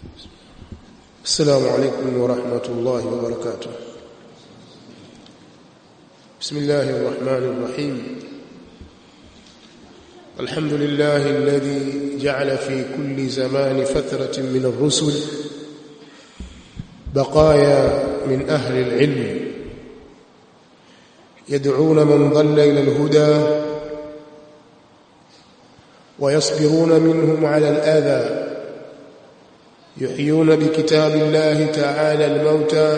السلام عليكم ورحمة الله وبركاته. بسم الله الرحمن الرحيم. الحمد لله الذي جعل في كل زمان فترة من الرسل بقايا من أهل العلم يدعون من ضل إلى الهدى ويصبرون منهم على الأذى، يحيون بكتاب الله تعالى الموتى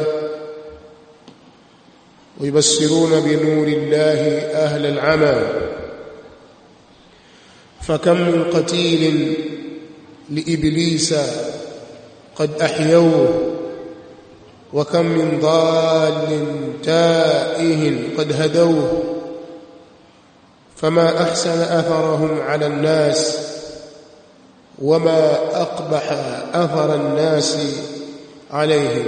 ويبصرون بنور الله أهل العمى. فكم من قتيل لإبليس قد أحيوه، وكم من ضال تائه قد هدوه، فما أحسن أثرهم على الناس وما أقبح أثر الناس عليهم.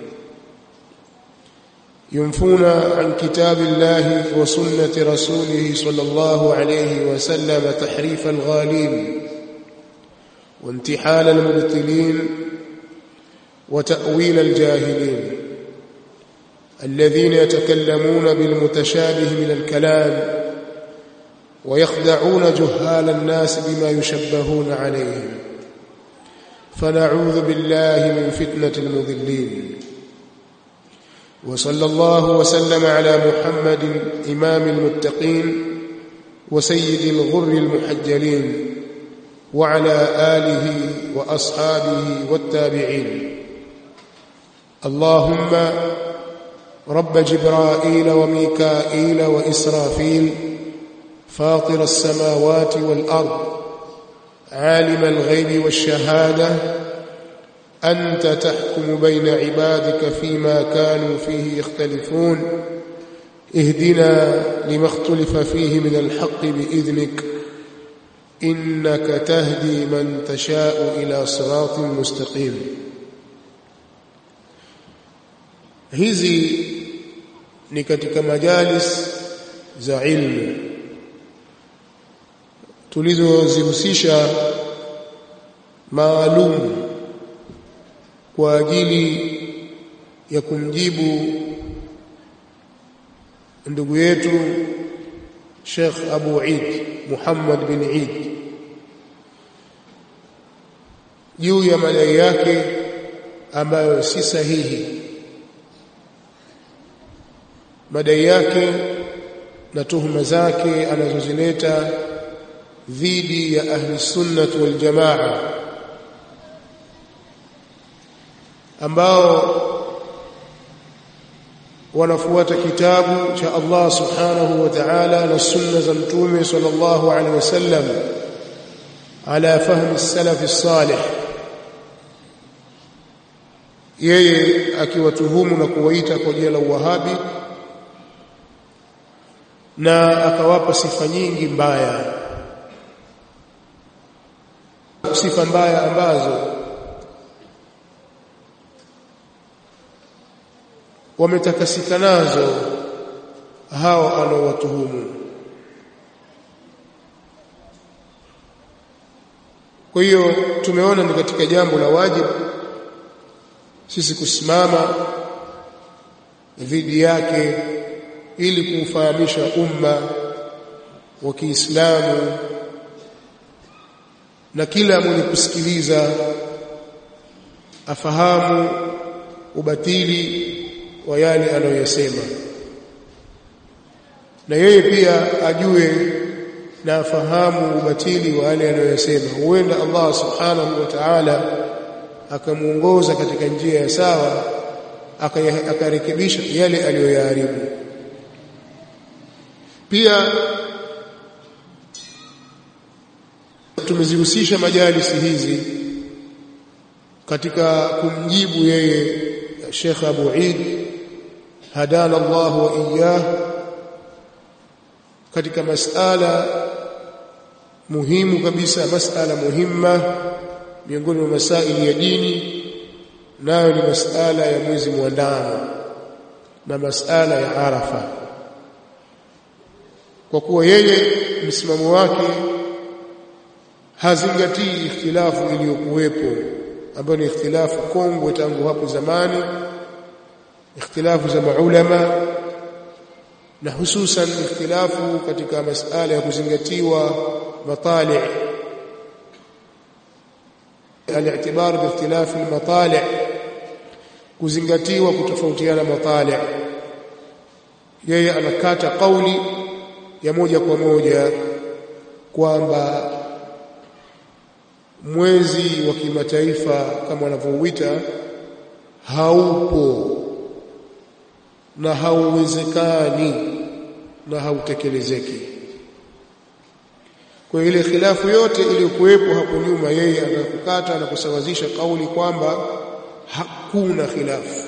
ينفون عن كتاب الله وسنة رسوله صلى الله عليه وسلم تحريف الغالين وانتحال المبطلين وتأويل الجاهلين الذين يتكلمون بالمتشابه من الكلام ويخدعون جهال الناس بما يشبهون عليهم، فنعوذ بالله من فتنة المضلين. وصلى الله وسلم على محمد إمام المتقين وسيد الغر المحجلين وعلى آله وأصحابه والتابعين. اللهم رب جبرائيل وميكائيل وإسرافيل فاطر السماوات والأرض عالم الغيب والشهادة، أنت تحكم بين عبادك فيما كانوا فيه يختلفون، اهدنا لما اختلف فيه من الحق بإذنك، إنك تهدي من تشاء إلى صراط مستقيم. hizi ni katika majalis za ilmu tulizozihusisha maalum kwa ajili ya kumjibu ndugu yetu Sheikh Abu Eid Muhammad bin Eid juu ya madai yake ambayo si sahihi, madai yake na tuhuma zake anazozileta dhidi ya ahli sunnah wal jamaa ambao wanafuata kitabu cha Allah subhanahu wa ta'ala na sunna za mtume sallallahu alaihi wasallam ala fahmi salaf as-salih, yeye akiwatuhumu na kuwaita kwa jina la Wahabi na akawapa sifa nyingi mbaya, sifa mbaya ambazo wametakasika nazo hao anaowatuhumu. Kwa hiyo tumeona ni katika jambo la wajibu sisi kusimama dhidi yake ili kuufahamisha umma wa Kiislamu na kila mwenye kusikiliza afahamu ubatili wa yale anayosema, na yeye pia ajue na afahamu ubatili wa yale anayosema. Huenda Allah subhanahu wa ta'ala akamuongoza katika njia ya sawa, akarekebisha yale aliyoyaharibu. Pia tumezihusisha majalisi hizi katika kumjibu yeye Sheikh Abu Eid hadana Allah wa iyyah katika masala muhimu kabisa, masala muhimma miongoni mwa masaili ya dini, nayo ni masala ya mwezi mwandamo na masala ya Arafa, kwa kuwa yeye msimamo wake hazingatii ikhtilafu iliyokuwepo ambayo ni ikhtilafu kongwe tangu hapo zamani, ikhtilafu za maulama, na hususan ikhtilafu katika masala ya kuzingatiwa matali', al-i'tibar bi ikhtilafi al-matali', kuzingatiwa kutofautiana matali'. Yeye anakata kauli ya moja kwa moja kwamba mwezi wa kimataifa kama wanavyouita haupo na hauwezekani na hautekelezeki. Kwa ile khilafu yote iliyokuwepo hapo nyuma, yeye anakukata na kusawazisha kauli kwamba hakuna khilafu.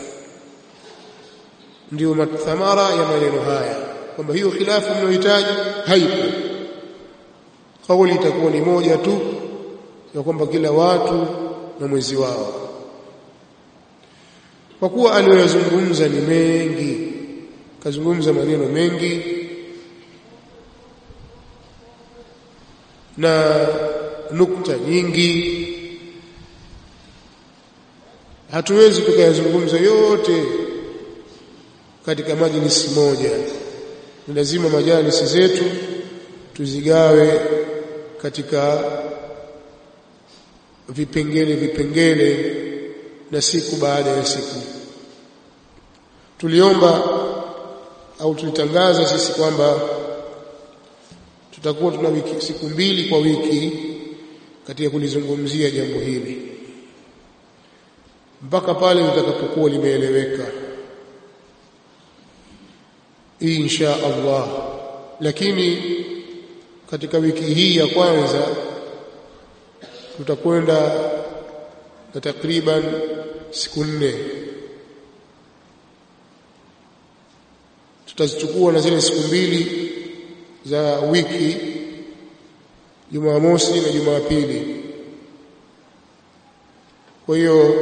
Ndio thamara ya maneno haya, kwamba hiyo khilafu mnayohitaji haipo. Kauli itakuwa ni moja tu ya kwamba kila watu na mwezi wao. Kwa kuwa aliyozungumza ni mengi, kazungumza maneno mengi na nukta nyingi, hatuwezi tukayazungumza yote katika majlisi moja. Ni lazima majalisi zetu tuzigawe katika vipengele na siku baada ya siku. Tuliomba au tulitangaza sisi kwamba tutakuwa tuna siku 2 kwa wiki katika kulizungumzia jambo hili mpaka pale litakapokuwa limeeleweka, insha Allah. Lakini katika wiki hii ya kwanza tutakwenda na takriban siku 4. Tutazichukua na zile siku 2 za wiki, Jumamosi na Jumapili. Kwa hiyo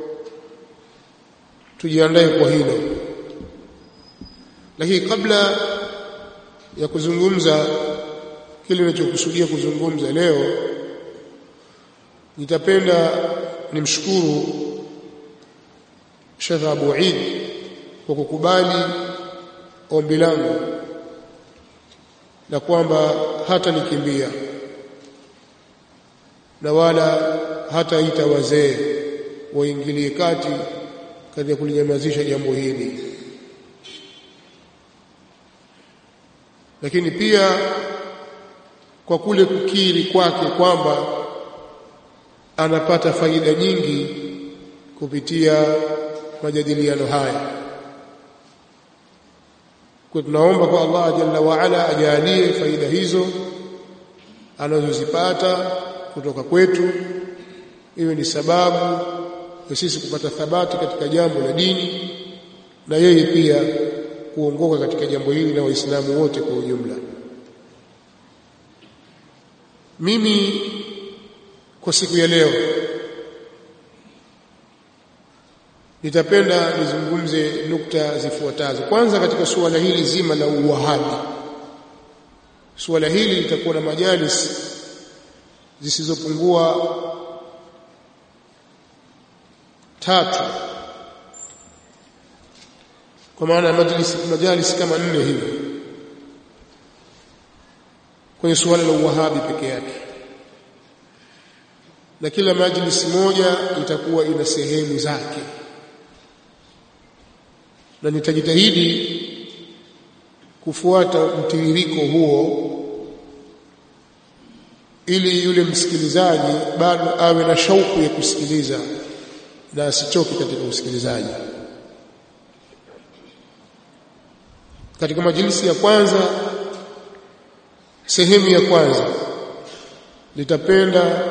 tujiandae kwa hilo. Lakini kabla ya kuzungumza kile ninachokusudia kuzungumza leo, nitapenda nimshukuru Sheikh Abu Eid kwa kukubali ombi langu na kwamba hata nikimbia na wala hataita wazee waingilie kati katika kulinyamazisha jambo hili. Lakini pia kwa kule kukiri kwake kwamba anapata faida nyingi kupitia majadiliano haya. Kwa tunaomba kwa Allah Jalla wa Ala ajalie faida hizo anazozipata kutoka kwetu iwe ni sababu ya sisi kupata thabati katika jambo la dini, na yeye pia kuongoka katika jambo hili na Waislamu wote kwa ujumla. Mimi kwa siku ya leo nitapenda nizungumze nukta zifuatazo. Kwanza, katika suala hili zima la uwahabi. Suala hili litakuwa na majalis zisizopungua 3, kwa maana majalis kama 4 hivi kwenye suala la uwahabi peke yake, na kila majlis moja itakuwa ina sehemu zake, na nitajitahidi kufuata mtiririko huo ili yule msikilizaji bado awe na shauku ya kusikiliza na asichoke katika usikilizaji. Katika majlisi ya kwanza, sehemu ya kwanza, nitapenda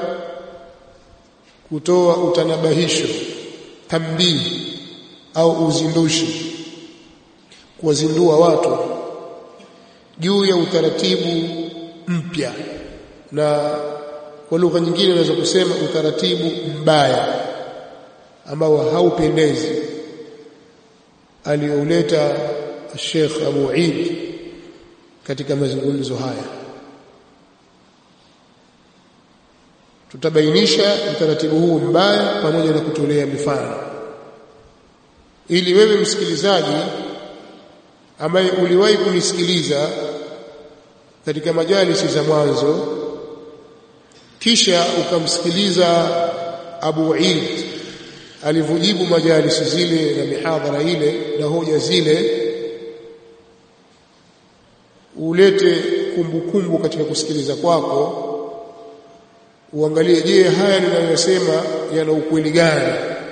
kutoa utanabahisho, tambihi au uzindushi, kuwazindua watu juu ya utaratibu mpya, na kwa lugha nyingine naweza kusema utaratibu mbaya ambao haupendezi aliyouleta Sheikh Abu Eid katika mazungumzo haya. Tutabainisha utaratibu huu mbaya pamoja na kutolea mifano, ili wewe msikilizaji ambaye uliwahi kunisikiliza katika majalisi za mwanzo kisha ukamsikiliza Abu Eid alivyojibu majalisi zile na mihadhara ile na hoja zile, ulete kumbukumbu katika kusikiliza kwako, uangalie, je, haya ninayosema yana ukweli gani?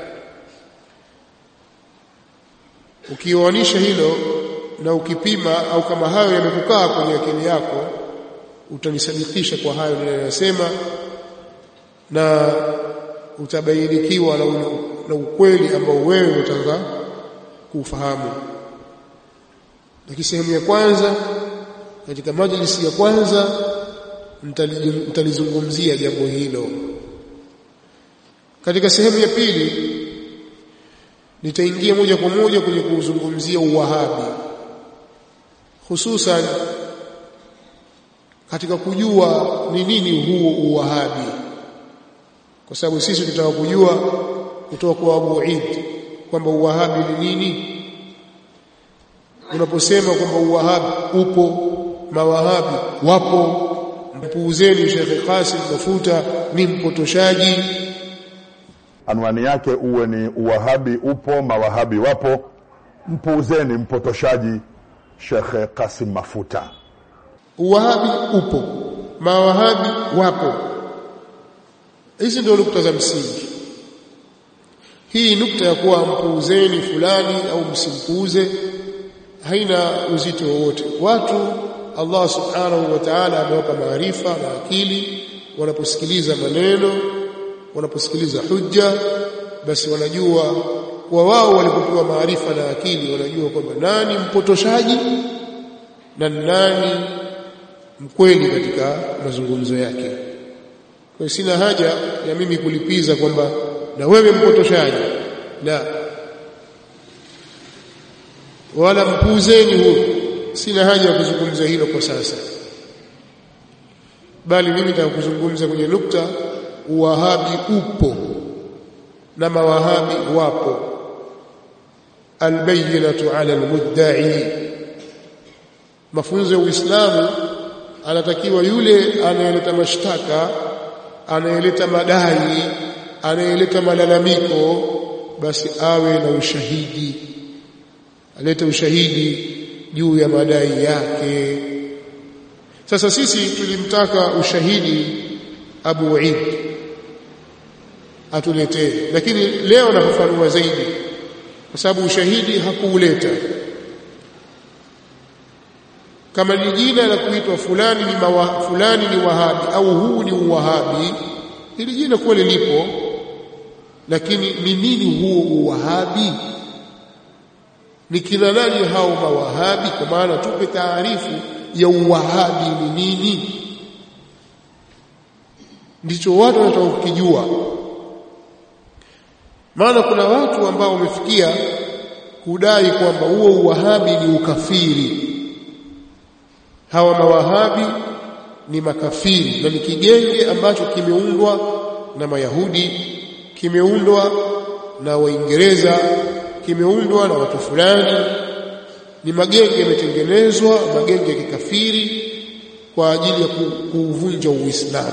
Ukioanisha hilo na ukipima, au kama hayo yamekukaa kwenye akili yako, utanisadikisha kwa hayo ninayosema na utabainikiwa na ukweli ambao wewe unataka kufahamu. Lakini sehemu ya kwanza, katika majlisi ya kwanza, nitalizungumzia jambo hilo. Katika sehemu ya pili nitaingia moja kwa moja kwenye kuzungumzia uwahabi, hususan katika kujua ni nini huo uwahabi, kwa sababu sisi tutaka kujua kutoka kwa Abu Eid kwamba uwahabi ni nini. Unaposema kwamba uwahabi upo, mawahabi wapo, mpuuzeni Sheikh Qasim Mafuta ni mpotoshaji. Anwani yake uwe ni uwahabi upo, mawahabi wapo, mpuuzeni mpotoshaji Sheikh Qasim Mafuta. Uwahabi upo, mawahabi wapo. Hizi ndio nukta za msingi. Hii nukta ya kuwa mpuuzeni fulani au msimpuuze haina uzito wowote. Watu Allah subhanahu wa ta'ala amewapa maarifa na akili, wanaposikiliza maneno, wanaposikiliza hujja, basi wanajua kwa wao walipopewa maarifa na akili, wanajua kwamba nani mpotoshaji na nani mkweli katika mazungumzo yake. Kwa hiyo sina haja ya mimi kulipiza kwamba na wewe mpotoshaji, la, wala mpuuzeni huyo. Sina haja ya kuzungumza hilo kwa sasa, bali mimi nataka kuzungumza kwenye nukta uwahabi upo na mawahabi wapo. Albayyinatu ala almudda'i. Mafunzo ya Uislamu, anatakiwa yule anayeleta mashtaka, anayeleta madai, anayeleta malalamiko, basi awe na ushahidi, alete ushahidi juu ya madai yake. Sasa sisi tulimtaka ushahidi Abu Eid atuletee, lakini leo nafafanua zaidi, kwa sababu ushahidi hakuuleta. Kama ni jina la kuitwa fulani ni wahabi au huu ni uwahabi, hili jina kweli lipo, lakini ni nini huo uwahabi? Ni kina nani hao mawahabi? Kwa maana tupe taarifu ya uwahabi ni nini, ndicho watu wanataka kujua. Maana kuna watu ambao wamefikia kudai kwamba huo uwahabi ni ukafiri. Hawa mawahabi ni makafiri na ni kigenge ambacho kimeundwa na Mayahudi, kimeundwa na Waingereza, kimeundwa na watu fulani. Ni magenge yametengenezwa, magenge ya kikafiri kwa ajili ya kuvunja Uislamu.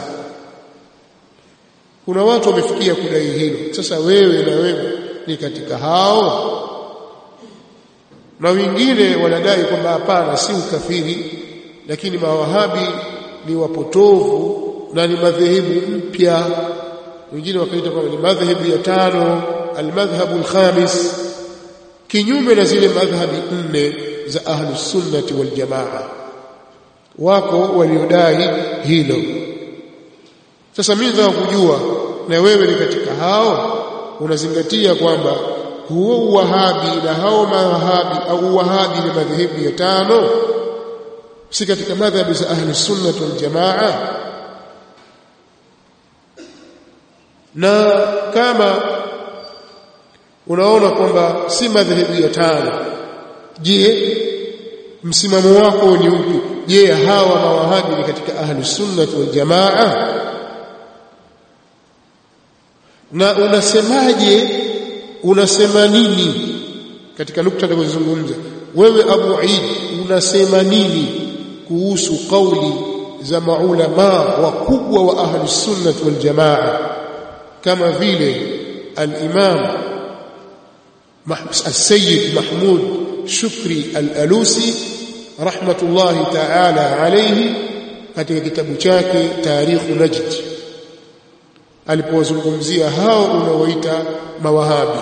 Kuna watu wamefikia kudai hilo. Sasa wewe na wewe ni katika hao? Na wengine wanadai kwamba hapana, si ukafiri, lakini mawahabi ni wapotovu na ni madhehebu mpya. Wengine wakaita kwamba ni madhehebu ya 5, almadhhabu alkhamis, kinyume na zile madhhabi 4 za ahlus sunnati wal jamaa. Wako waliodai hilo. Sasa mimi nataka kujua, na wewe ni katika hao? Unazingatia kwamba huo uwahabi na hao mawahabi au wahabi ni madhehebu ya 5, si katika madhhabi za ahlus sunnah wal jamaa? Na kama unaona kwamba si madhehebu ya 5, je, msimamo wako ni upi? Je, hawa mawahabi ni katika ahlus sunnah wal jamaa? na unasemaje, unasema nini katika nukta tunazozungumza. Wewe Abu Eid unasema nini kuhusu kauli za maulama wakubwa wa ahlus sunnah wal jamaa kama vile al-Imam السيد محمود شكري الألوسي رحمة الله تعالى عليه katika kitabu chake Tarikh Najd alipozungumzia hao unaoita mawahabi.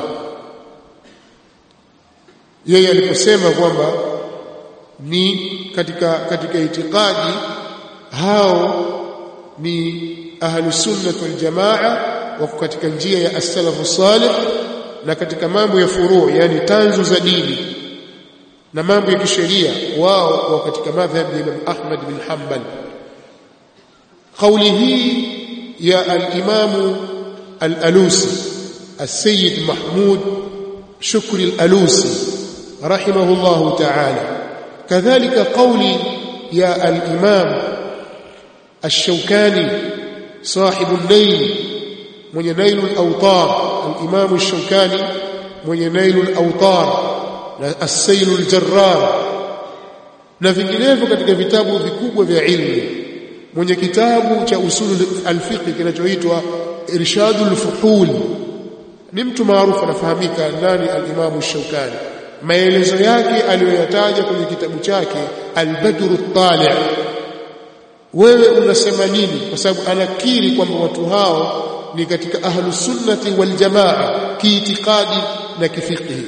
Yeye aliposema kwamba ni katika itikadi hao ni ahlus sunnah wal jamaa wako katika njia ya as-salafu salih, na katika mambo ya furu' yani tanzu za dini na mambo ya kisheria wao wako katika madhhabi ya Imam Ahmad bin Hanbal. Kauli hii ya al-Imam al-Alusi السيد محمود شكري الألوسي رحمه الله تعالى، كذلك قولي يا الإمام الشوكاني صاحب النيل من نيل الأوطار، الإمام الشوكاني من نيل الأوطار، السيل الجرار، na vinginevyo katika vitabu vikubwa vya ilmu. Mwenye kitabu cha usul al-fiqh kinachoitwa Irshadul Fuhul ni mtu maarufu anafahamika nani al-Imam al-Shawkani. Maelezo yake aliyoyataja kwenye kitabu chake Al-Badr al-Tali'. Wewe unasema nini? Kwa sababu anakiri kwamba watu hao ni katika ahlus sunnati wal jamaa kiitikadi na kifiqhi.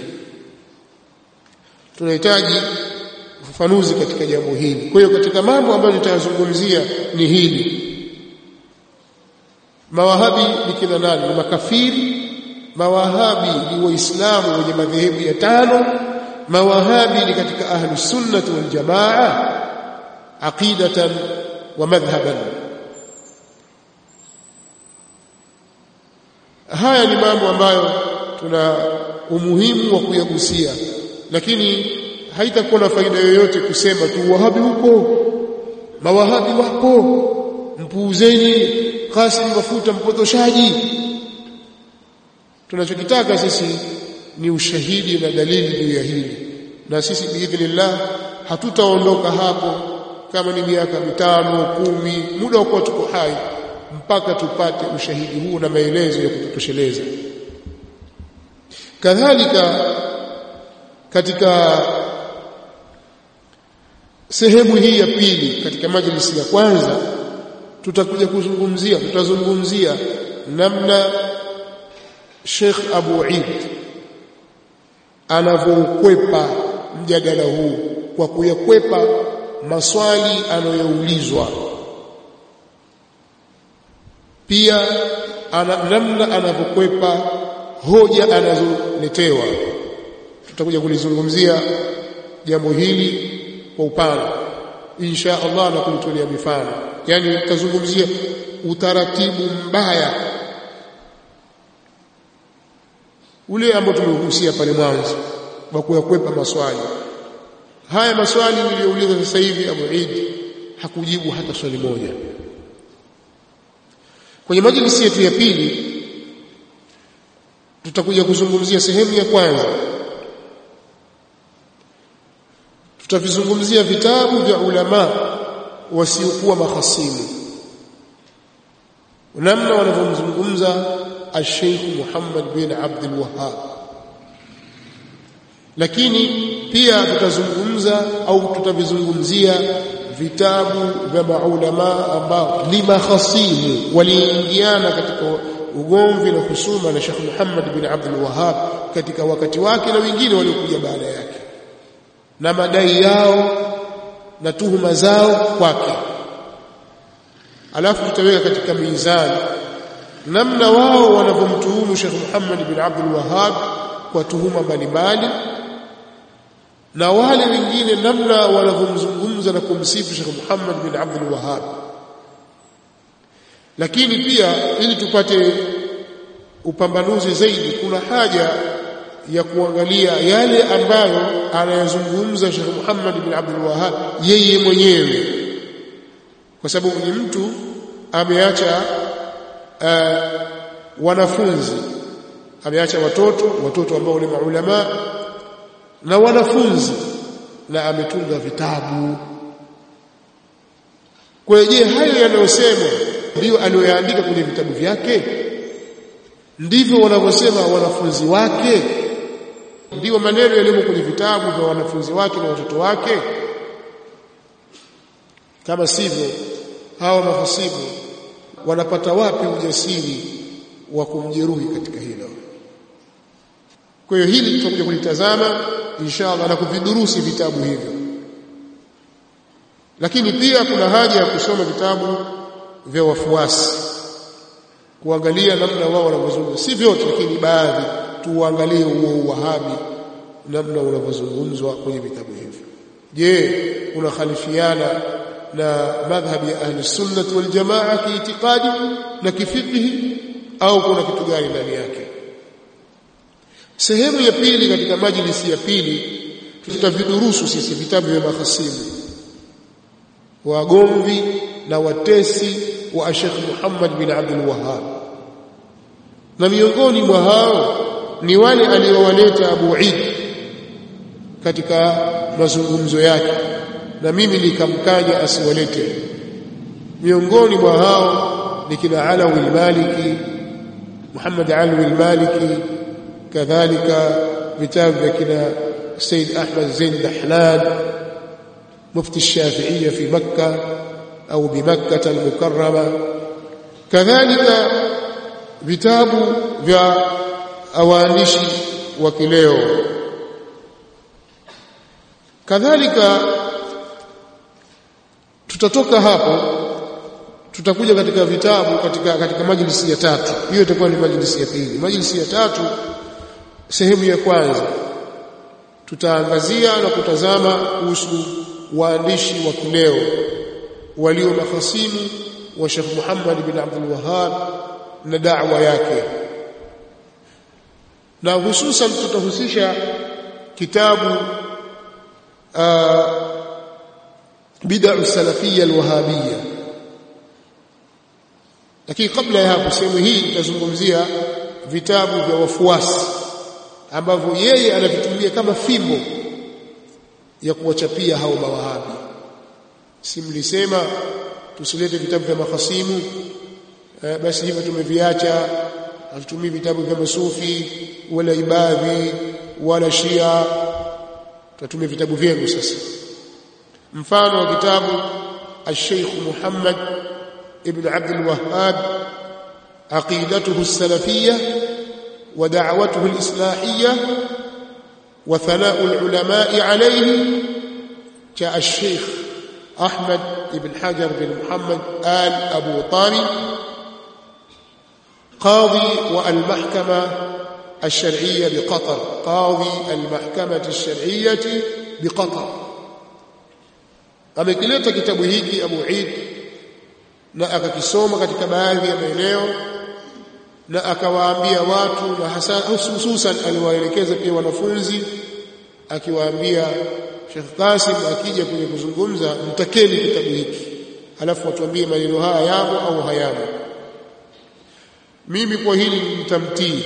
Tunahitaji ufafanuzi katika jambo hili. Kwa hiyo katika mambo ambayo nitazungumzia ni hili. Mawahabi ni kina nani? Ni makafiri. Mawahabi ni waislamu wenye madhehebu ya tano. Mawahabi ni katika ahlus sunnah wal jamaa aqidatan wa madhhaban. Haya ni mambo ambayo tuna umuhimu wa kuyagusia, lakini haitakuwa na faida yoyote kusema tu wahabi huko, mawahabi wapo, mpuuzeni Qasim Mafuta mpotoshaji. Tunachokitaka sisi ni ushahidi na dalili juu ya hili, na sisi biidhnillah hatutaondoka hapo kama ni miaka 5, 10, muda wa kuwa tuko hai, mpaka tupate ushahidi huu na maelezo ya kutosheleza. Kadhalika katika sehemu hii ya pili katika majlisi ya kwanza tutazungumzia namna Sheikh Abu Eid anavyokwepa mjadala huu kwa kuyakwepa maswali anayoulizwa, pia namna anavyokwepa hoja anazoletewa. Tutakuja kulizungumzia jambo hili kwa upana insha Allah na kulitolea mifano. Yani tutazungumzia utaratibu mbaya ule ambao tumehusia pale mwanzo wa kuyakwepa maswali haya. Maswali niliyouliza sasa hivi Abu Eid hakujibu hata swali moja. Kwenye majlisi yetu ya pili tutakuja kuzungumzia sehemu ya kwanza, tutavizungumzia vitabu vya ulama wasiokuwa mahasimu, namna wanavyomzungumza al-Sheikh Muhammad bin Abdul Wahhab. Lakini pia tutazungumza au tutavizungumzia vitabu vya maulama ambao ni mahasimu, waliingiana katika ugomvi na husuma na Sheikh Muhammad bin Abdul Wahhab katika wakati wake na wengine waliokuja baada yake, na madai yao na tuhuma zao kwake. Alafu tutaweka katika mizani namna wao wanavyomtuhumu Sheikh Muhammad bin Abdul Wahhab kwa tuhuma mbalimbali, na wale wengine namna wanavyomzungumza na kumsifu Sheikh Muhammad bin Abdul Wahhab. Lakini pia ili tupate upambanuzi zaidi, kuna haja ya kuangalia yale ambayo anayazungumza Sheikh Muhammad bin Abdul Wahhab yeye mwenyewe, kwa sababu ni mtu ameacha wanafunzi, ameacha watoto ambao ni maulama na wanafunzi, na ametunga vitabu. Kwa hiyo hayo yanayosemwa ndio aliyoyaandika kwenye vitabu vyake? Ndivyo wanavyosema wanafunzi wake? Ndio maneno yaliyo kwenye vitabu vya wanafunzi wake na watoto wake? Kama sivyo, hawa mafasibu wanapata wapi ujasiri wa kumjeruhi katika hilo? Kwa hiyo hili tutakuja kulitazama inshallah na kuvidurusi vitabu hivyo. Lakini pia kuna haja ya kusoma vitabu vya wafuasi, kuangalia namna wao wanavyozungumza, si vyote lakini baadhi, tuangalie huo Wahabi namna unavyozungumzwa kwenye vitabu hivyo. Je, unakhalifiana na madhhabi ya ahli sunnah wal jamaa kiitikadi na kifiqhi, au kuna kitu gani ndani yake? Sehemu ya pili, katika majlisi ya pili tutavidurusu sisi vitabu vya mahasimu, wagomvi na watesi wa Sheikh Muhammad bin Abdul Wahhab, na miongoni mwa hao ni wale aliowaleta Abu Eid katika mazungumzo yake, na mimi nikamkanya asiwalete. Miongoni mwa hao ni kina Alawi al-Maliki, Muhammad Alawi al-Maliki, kadhalika vitabu vya kina Sayyid Ahmad Zain Dahlan, mufti Shafi'iyya fi Makkah au bi Makkah al-Mukarrama, kadhalika vitabu vya waandishi wa kileo. Kadhalika tutatoka hapo, tutakuja katika vitabu katika majlisi ya tatu. Hiyo itakuwa ni majlisi ya pili. Majlisi ya tatu, sehemu ya kwanza, tutaangazia na kutazama kuhusu waandishi wa kileo walio mahasimu wa Sheikh Muhammad bin Abdul Wahhab na da'wa yake, na hususan tutahusisha kitabu bid'u salafiyya alwahabiyya. Lakini kabla ya hapo, sehemu hii tutazungumzia vitabu vya wafuasi ambavyo yeye anavitumia kama fimbo ya kuwachapia hao mawahabi. Si mlisema tusilete vitabu vya mahasimu, basi hivyo tumeviacha, hatutumii vitabu vya masufi wala ibadhi wala shia, tutumie vitabu vyenu. Sasa mfano wa kitabu al-Sheikh Muhammad ibn Abdul Wahhab, aqidatuhu as-salafiyyah wa da'watuhu al-islahiyyah wa thana'u al-ulama'i alayhi, cha al-Sheikh Ahmad ibn Hajar bin Muhammad al-Abu Talib, قاضي والمحكمة الشرعية بقطر، قاضي المحكمة الشرعية بقطر. amekileta kitabu hiki Abu Eid na akakisoma katika baadhi ya maeneo, na akawaambia watu, na hasa hususan aliwaelekeza pia wanafunzi, akiwaambia Sheikh Qasim akija kwenye kuzungumza, mtakeni kitabu hiki alafu watuambie maneno haya yamo au hayamo. Mimi kwa hili nitamtii,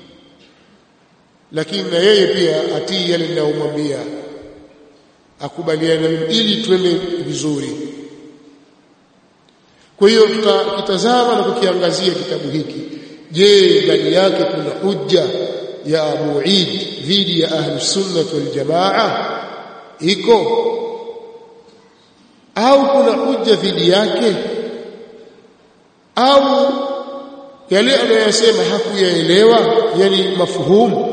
lakini na yeye pia atii yale ninayomwambia, akubaliane ili tuende vizuri. Kwa hiyo tutakitazama na kukiangazia kitabu hiki. Je, ndani yake kuna hujja ya Abu Eid dhidi ya ahli sunnah wal jamaa iko, au kuna hujja dhidi yake, au yale anayosema hakuyaelewa, yani mafuhumu,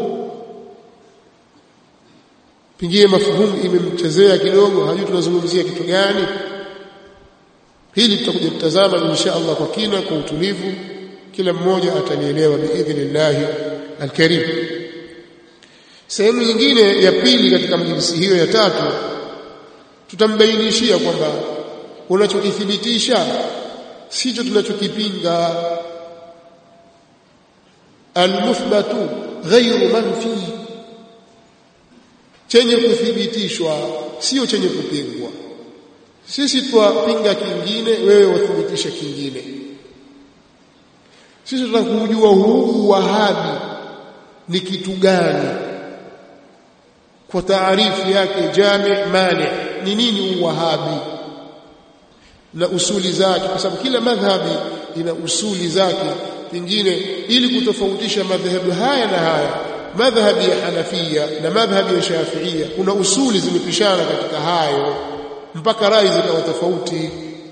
pingie mafuhumu imemchezea kidogo, hajui tunazungumzia kitu gani. Hili tutakuja kutazama insha Allah kwa kina, kwa utulivu, kila mmoja atalielewa biidhnillah alkarim. Sehemu nyingine ya pili katika majlisi hiyo ya tatu, tutambainishia kwamba unachokithibitisha sicho tunachokipinga. Almuthbatu ghayru manfi, chenye kuthibitishwa sio chenye kupingwa. Sisi twapinga kingine, wewe wathibitisha kingine. Sisi tunataka kujua huu wahabi ni kitu gani, kwa taarifu yake jami' mani, ni nini uwahabi na usuli zake, kwa sababu kila madhhabi ina usuli zake. Pengine ili kutofautisha madhhabu haya na haya, madhhabi ya Hanafia na madhhabi ya Shafiia, kuna usuli zimepishana katika hayo mpaka rai zikawa tofauti.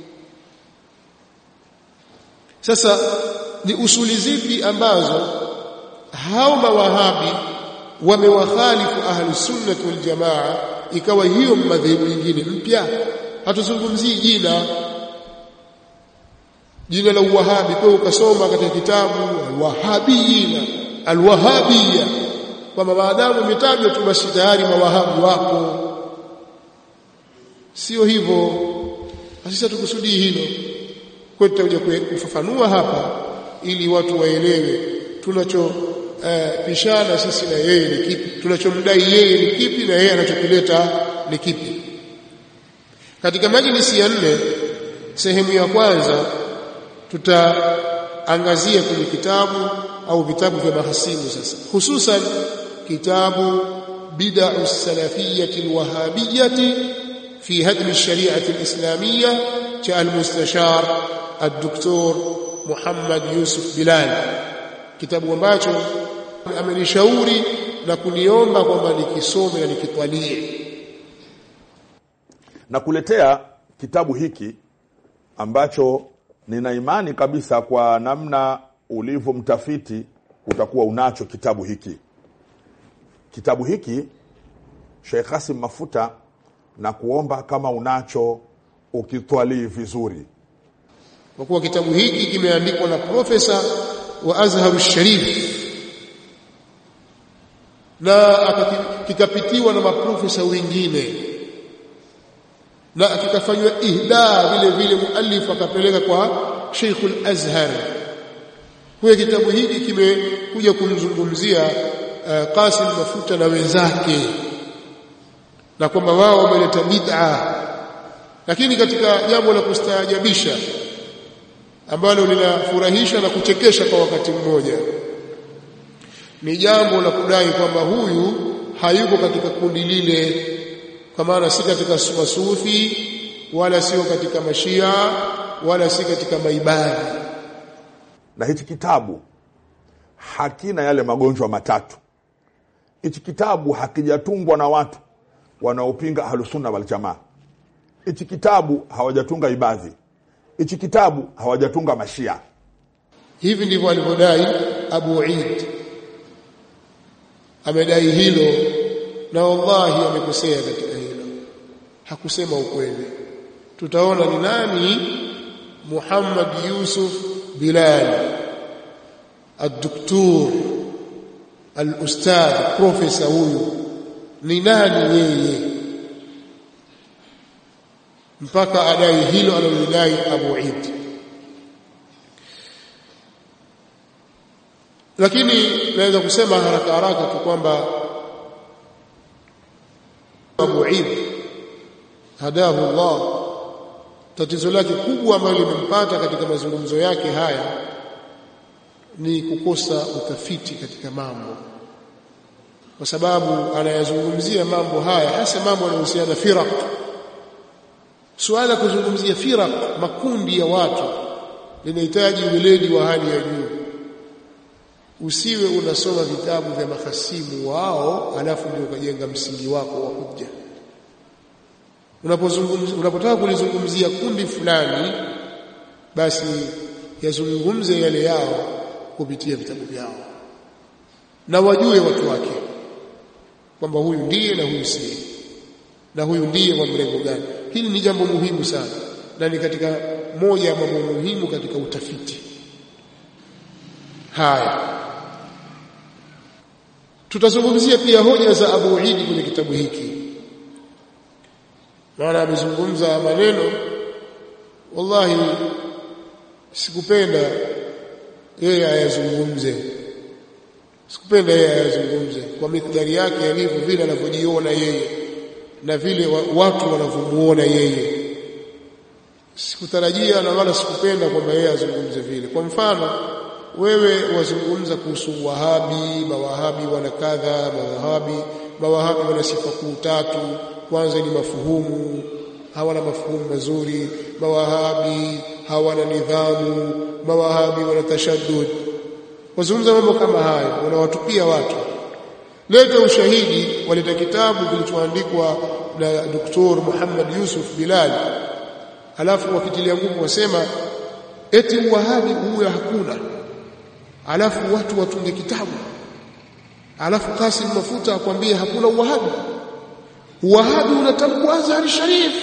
Sasa ni usuli zipi ambazo hao mawahabi wamewakhalifu ahlus sunnah wal jamaa ikawa hiyo madhehebu nyingine mpya? Hatuzungumzii jina la uwahabi. Kwa ukasoma katika kitabu alwahabiyya kwamba maadamu umetajwa tu basi tayari mawahabi wako. Sio hivyo. Sisi tukusudii hilo. Kwa tutakuja kufafanua hapa ili watu waelewe tunachopishana sisi na yeye ni kipi, tunachomdai yeye ni kipi, na yeye anachokileta ni kipi. Katika majlisi ya 4 sehemu ya kwanza tutaangazia kwenye kitabu au vitabu vya mahasimu, sasa hususan kitabu bid'u salafiyyati alwahabiyyati fi hadm ash-shari'ati al-islamiyya cha al-mustashar ad-doktor Muhammad Yusuf Bilal, kitabu ambacho amenishauri na kuniomba kwamba nikisome na nikitwalie. Na kuletea kitabu hiki ambacho nina imani kabisa kwa namna ulivyo mtafiti utakuwa unacho kitabu hiki. Kitabu hiki Sheikh Qasim Mafuta, na kuomba kama unacho ukitwalii vizuri, kwa kuwa kitabu hiki kimeandikwa na profesa wa Azhar Sharif na kikapitiwa na maprofesa wengine na kikafanywa ihda vile vile, muallif akapeleka kwa Sheikh al-Azhar. Kwa kitabu hiki kimekuja kumzungumzia Qasim Mafuta na wenzake, na kwamba wao wameleta bid'a. Lakini katika jambo la kustaajabisha ambalo linafurahisha na kuchekesha kwa wakati mmoja, ni jambo la kudai kwamba huyu hayuko katika kundi lile, kwa maana si katika masufi wala sio katika mashia wala si katika maibadi. Na hichi kitabu hakina yale magonjwa matatu. Hichi kitabu hakijatungwa na watu wanaopinga ahlus sunna wal jamaa. Hichi kitabu hawajatunga ibadhi. Hichi kitabu hawajatunga mashia. Hivi ndivyo alivyodai Abu Eid. Amedai hilo, na wallahi amekosea katika hilo, hakusema ukweli. Tutaona ni nani Muhammad Yusuf Bilal ad-doktor al-ustadh profesa, huyu ni nani yeye mpaka adai hilo alilodai Abu Eid. Lakini naweza kusema haraka haraka tu kwamba Abu Eid hadahu Allah, tatizo lake kubwa ambalo limempata katika mazungumzo yake haya ni kukosa utafiti katika mambo, kwa sababu anayazungumzia mambo haya hasa mambo yanayohusiana na firaq. Suala kuzungumzia firaq, makundi ya watu, linahitaji weledi wa hali ya juu. Usiwe unasoma vitabu vya mahasimu wao alafu ndio ukajenga msingi wako wa hujja. Unapotaka kulizungumzia kundi fulani, basi yazungumze yale yao kupitia vitabu vyao, na wajue watu wake kwamba huyu ndiye na huyu si, na huyu ndiye wa mrengo gani. Hili ni jambo muhimu sana, na ni katika moja ya mambo muhimu katika utafiti. Haya, tutazungumzia pia hoja za Abu Eid kwenye kitabu hiki, maana amezungumza maneno wallahi sikupenda yeye ayazungumze, kwa mikdari yake alivyo, vile anavyojiona yeye na vile watu wanavyomuona yeye. Sikutarajia na wala sikupenda kwamba yeye azungumze vile. Kwa mfano, wewe wazungumza kuhusu wahabi, mawahabi wana kadha, mawahabi wana sifa kuu tatu. Kwanza ni mafuhumu, hawana mafuhumu mazuri. Mawahabi hawana nidhamu, mawahabi wana tashaddud. Wazungumza mambo kama hayo, unawatupia watu. Leta ushahidi, waleta kitabu kilichoandikwa na Dr. Muhammad Yusuf Bilal, alafu wakitilia nguvu wasema eti wahabi huyo hakuna, alafu watu watunge kitabu, alafu Qasim Mafuta akwambie hakuna wahabi. Wahabi unatamkwa Azhar Sharif,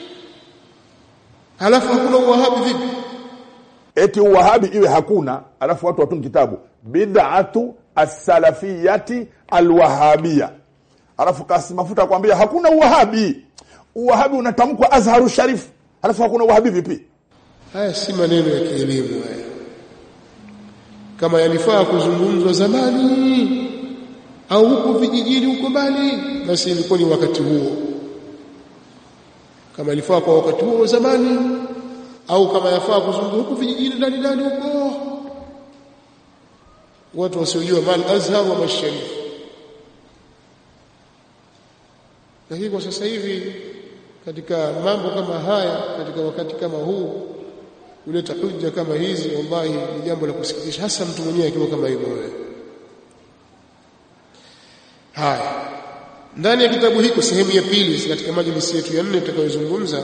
alafu hakuna wahabi vipi? Eti wahabi iwe hakuna, alafu watu watunge kitabu bid'atu as-salafiyati al-wahabiyya, alafu Qasim Mafuta akwambia hakuna wahabi. Wahabi unatamkwa Azhar Sharif, alafu hakuna wahabi vipi? Haya si maneno ya kielimu haya. Kama yalifaa kuzungumzwa zamani au huko vijijini huko mbali, basi ilikuwa ni wakati huo. Kama ilifaa kwa wakati huo zamani, au kama yafaa kuzungumzwa huko vijijini ndani huko, watu wasiojua mal Azhar wa Masharif. Lakini kwa sasa hivi katika mambo kama haya, katika wakati kama huu, uleta hujja kama hizi, wallahi ni jambo la kusikitisha, hasa mtu mwenyewe akiwa kama hivyo wewe. Haya, ndani ya kitabu hiko sehemu ya pili katika majlisi yetu ya 4 tutakayozungumza,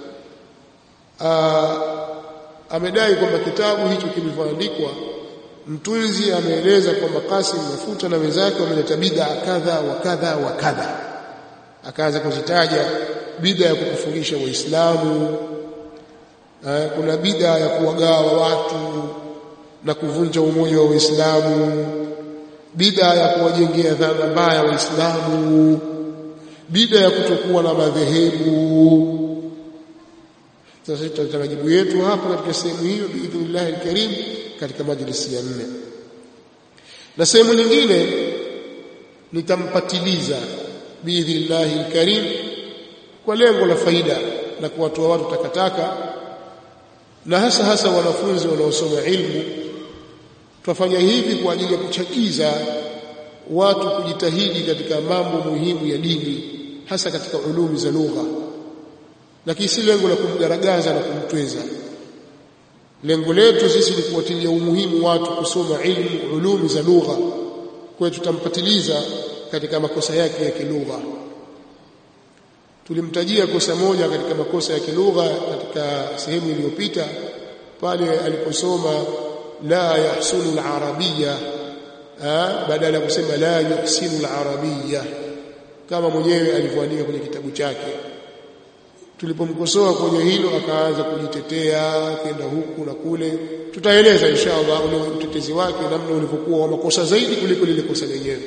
amedai kwamba kitabu hicho kilivyoandikwa, mtunzi ameeleza kwamba Qasim Mafuta na wenzake wameleta bid'a kadha wa kadha wa kadha. Akaanza kuzitaja bid'a ya kukufurisha Waislamu, kuna bid'a ya kuwagawa watu na kuvunja umoja wa Waislamu, bid'a ya kuwajengea dhana mbaya Waislamu, bid'a ya kutokuwa na madhehebu. Sasa tutamajibu yetu hapa katika sehemu hiyo biidhnillah alkarim katika majlisi ya 4. Na sehemu nyingine nitampatiliza biidhnillah alkarim kwa lengo la faida na kuwatoa watu takataka, na hasa wanafunzi wanaosoma ilmu. Tufanya hivi kwa ajili ya kuchagiza watu kujitahidi katika mambo muhimu ya dini, hasa katika ulumi za lugha, lakini si lengo la kumgaragaza na kumtweza. Lengo letu sisi ni kuwatilia umuhimu watu kusoma ilmu, ulumi za lugha. Kwa hiyo tutampatiliza katika makosa yake ya kilugha. Tulimtajia kosa moja katika makosa ya kilugha katika sehemu iliyopita, pale aliposoma la yahsunu al-arabiyya, badala ya kusema la yuhsinu al-arabiyya kama mwenyewe alivyoandika kwenye kitabu chake. Tulipomkosoa kwenye hilo, akaanza kujitetea kwenda huku na kule. Tutaeleza inshallah ule utetezi wake namna ulivyokuwa wa makosa zaidi kuliko lile kosa lenyewe.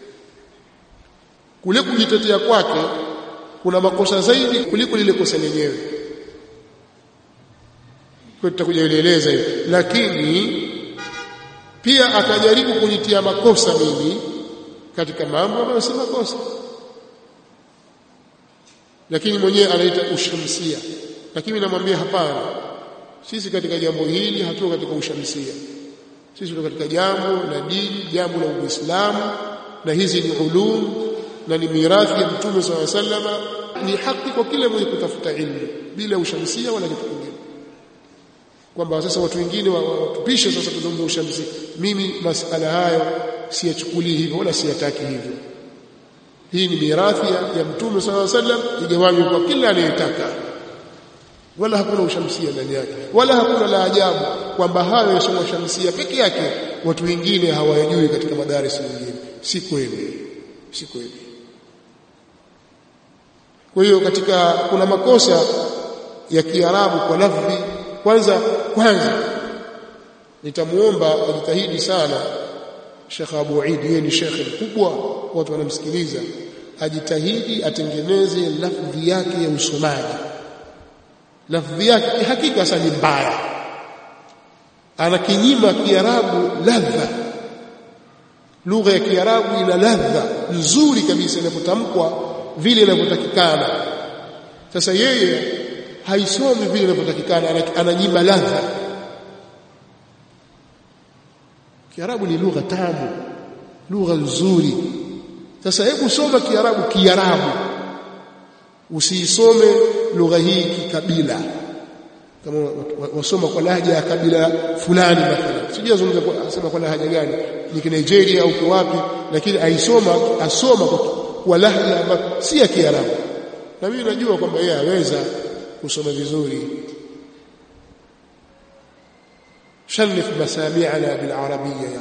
Kule kujitetea kwake kuna makosa zaidi kuliko lile kosa lenyewe. Kwa tutakujaeleza hiyo, lakini pia akajaribu kunitia makosa mimi katika mambo ambayo si makosa, lakini mwenyewe anaita ushamsia. Lakini namwambia hapana, sisi katika jambo hili hatuko katika ushamsia, sisi tuko katika jambo la dini, jambo la Uislamu, na hizi ni ulum na ni mirathi ya Mtume sallallahu alaihi wasallam. Ni haki kwa kila mwenye kutafuta ilmu bila ushamsia wala kitu kingine, kwamba sasa watu wengine watupishe sasa kuzungumza ushamsia. Mimi masala hayo siyachukulii hivyo wala siyataki hivyo. Hii ni mirathi ya Mtume sallallahu alaihi wasallam, igawanywe kwa kila anayetaka, wala hakuna ushamsia ndani yake, wala hakuna la ajabu kwamba hayo yasoma shamsia peke yake watu wengine hawayajui katika madarasa mengine. Si kweli, si kweli. Kwa hiyo katika kuna makosa ya Kiarabu kwa lafzi. Kwanza nitamuomba ajitahidi sana Sheikh Abu Eid, yeye ni shekhi mkubwa, watu wanamsikiliza, ajitahidi atengeneze lafzi yake ya usomaji. Lafzi yake hakika sana ni mbaya, anakinyima Kiarabu ladha. Lugha ya Kiarabu ina ladha nzuri kabisa inapotamkwa vile inavyotakikana. Sasa yeye haisomi vile inavyotakikana, ananyima ladha. Kiarabu ni lugha tamu, lugha nzuri. Sasa hebu soma Kiarabu, usisome lugha hii kikabila, kama wasoma kwa lahja ya kabila fulani mathalan. Sijazungumza asema kwa lahja gani, ni Nigeria au kwa wapi, lakini asoma kwa lahja ambayo si ya Kiarabu. Na mimi najua kwamba yeye aweza kusoma vizuri. Shanif masami'ana bil arabiyya.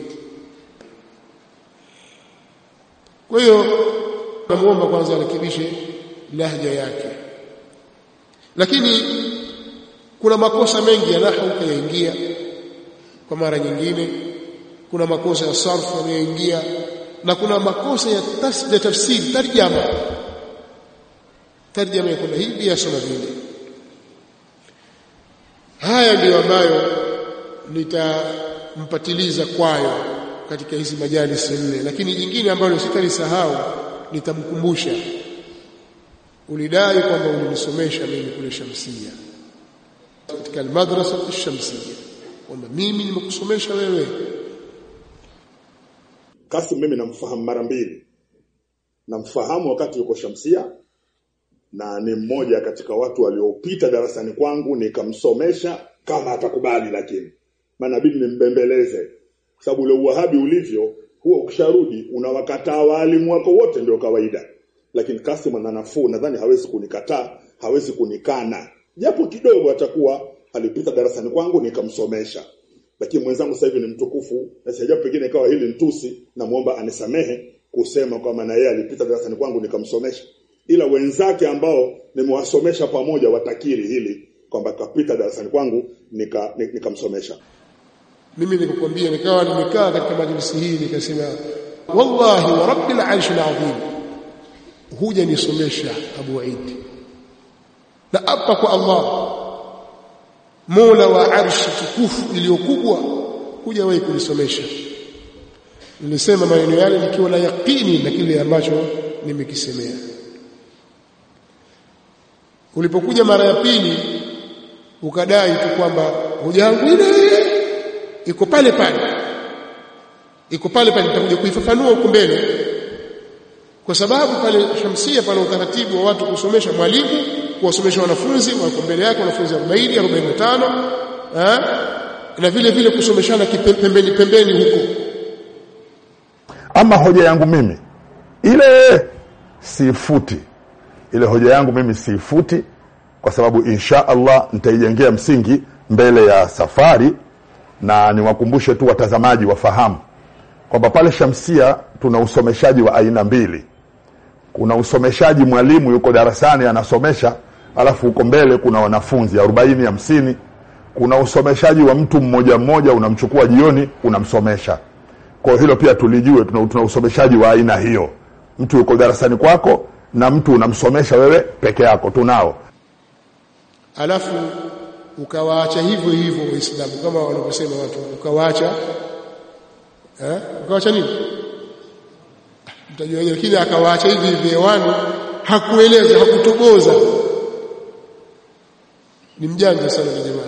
Kwa hiyo namuomba kwanza arekebishe lahja yake. Lakini kuna makosa mengi ya nahwu kayaingia kwa mara nyingine, kuna makosa ya sarfu yanayoingia, na kuna makosa ya tafsiri, tarjama ya kuna hivi ya soma vile. Haya ndio ambayo nitampatiliza kwayo katika hizi majalisi 4. Lakini jingine ambalo sitalisahau nitamkumbusha, ulidai kwamba ulinisomesha mimi kule Shamsia katika madrasa Shamsia, kwamba mimi nimekusomesha wewe. Kasim mimi namfahamu mara mbili. Namfahamu wakati yuko Shamsia, na ni mmoja katika watu waliopita darasani kwangu nikamsomesha kama atakubali, lakini maana bidi nimbembeleze, kwa sababu ule uwahabi ulivyo huwa ukisharudi unawakataa walimu wako wote, ndio kawaida. Lakini Kasim ana nafuu, nadhani hawezi kunikataa, hawezi kunikana, japo kidogo atakuwa alipita darasani kwangu nikamsomesha. Lakini mwenzangu sasa hivi ni mtukufu, na sijapo pengine ikawa hili ntusi, na muomba anisamehe kusema kwamba na yeye alipita darasani kwangu nikamsomesha, ila wenzake ambao nimewasomesha pamoja watakiri hili kwamba kapita darasani kwangu nikamsomesha. Mimi nikukwambia, nikawa nimekaa katika majlisi hii nikasema, wallahi wa rabbil arshil azim, huja nisomesha Abu Eid, na hapa kwa Allah Mola wa arshi tukufu iliyokubwa, huja wewe kunisomesha. Nilisema maneno yale nikiwa na yakini na kile ambacho nimekisemea. Ulipokuja mara ya pili ukadai tu kwamba hoja yangu ile iko pale nitakuja kuifafanua huko mbele, kwa sababu pale Shamsia pale utaratibu wa watu kusomesha, mwalimu kuwasomesha wanafunzi wako mbele yake, wanafunzi 40 45, na vile vile kusomeshana pembeni huko. Ama hoja yangu mimi ile siifuti, ile hoja yangu mimi siifuti, kwa sababu insha Allah nitaijengea msingi mbele ya safari. Na niwakumbushe tu watazamaji wafahamu kwamba pale Shamsia tuna usomeshaji wa aina mbili. Kuna usomeshaji mwalimu yuko darasani anasomesha, alafu huko mbele kuna wanafunzi 40 50. Kuna usomeshaji wa mtu mmoja mmoja, unamchukua jioni unamsomesha. Kwa hilo pia tulijue, tuna usomeshaji wa aina hiyo, mtu yuko darasani kwako na mtu unamsomesha wewe peke yako, tunao. Alafu ukawaacha hivyo Waislamu kama wanavyosema watu, ukawaacha nini mtajua, lakini akawaacha hivi hewani, hakueleza, hakutoboza. Ni mjanja sana ni jamaa,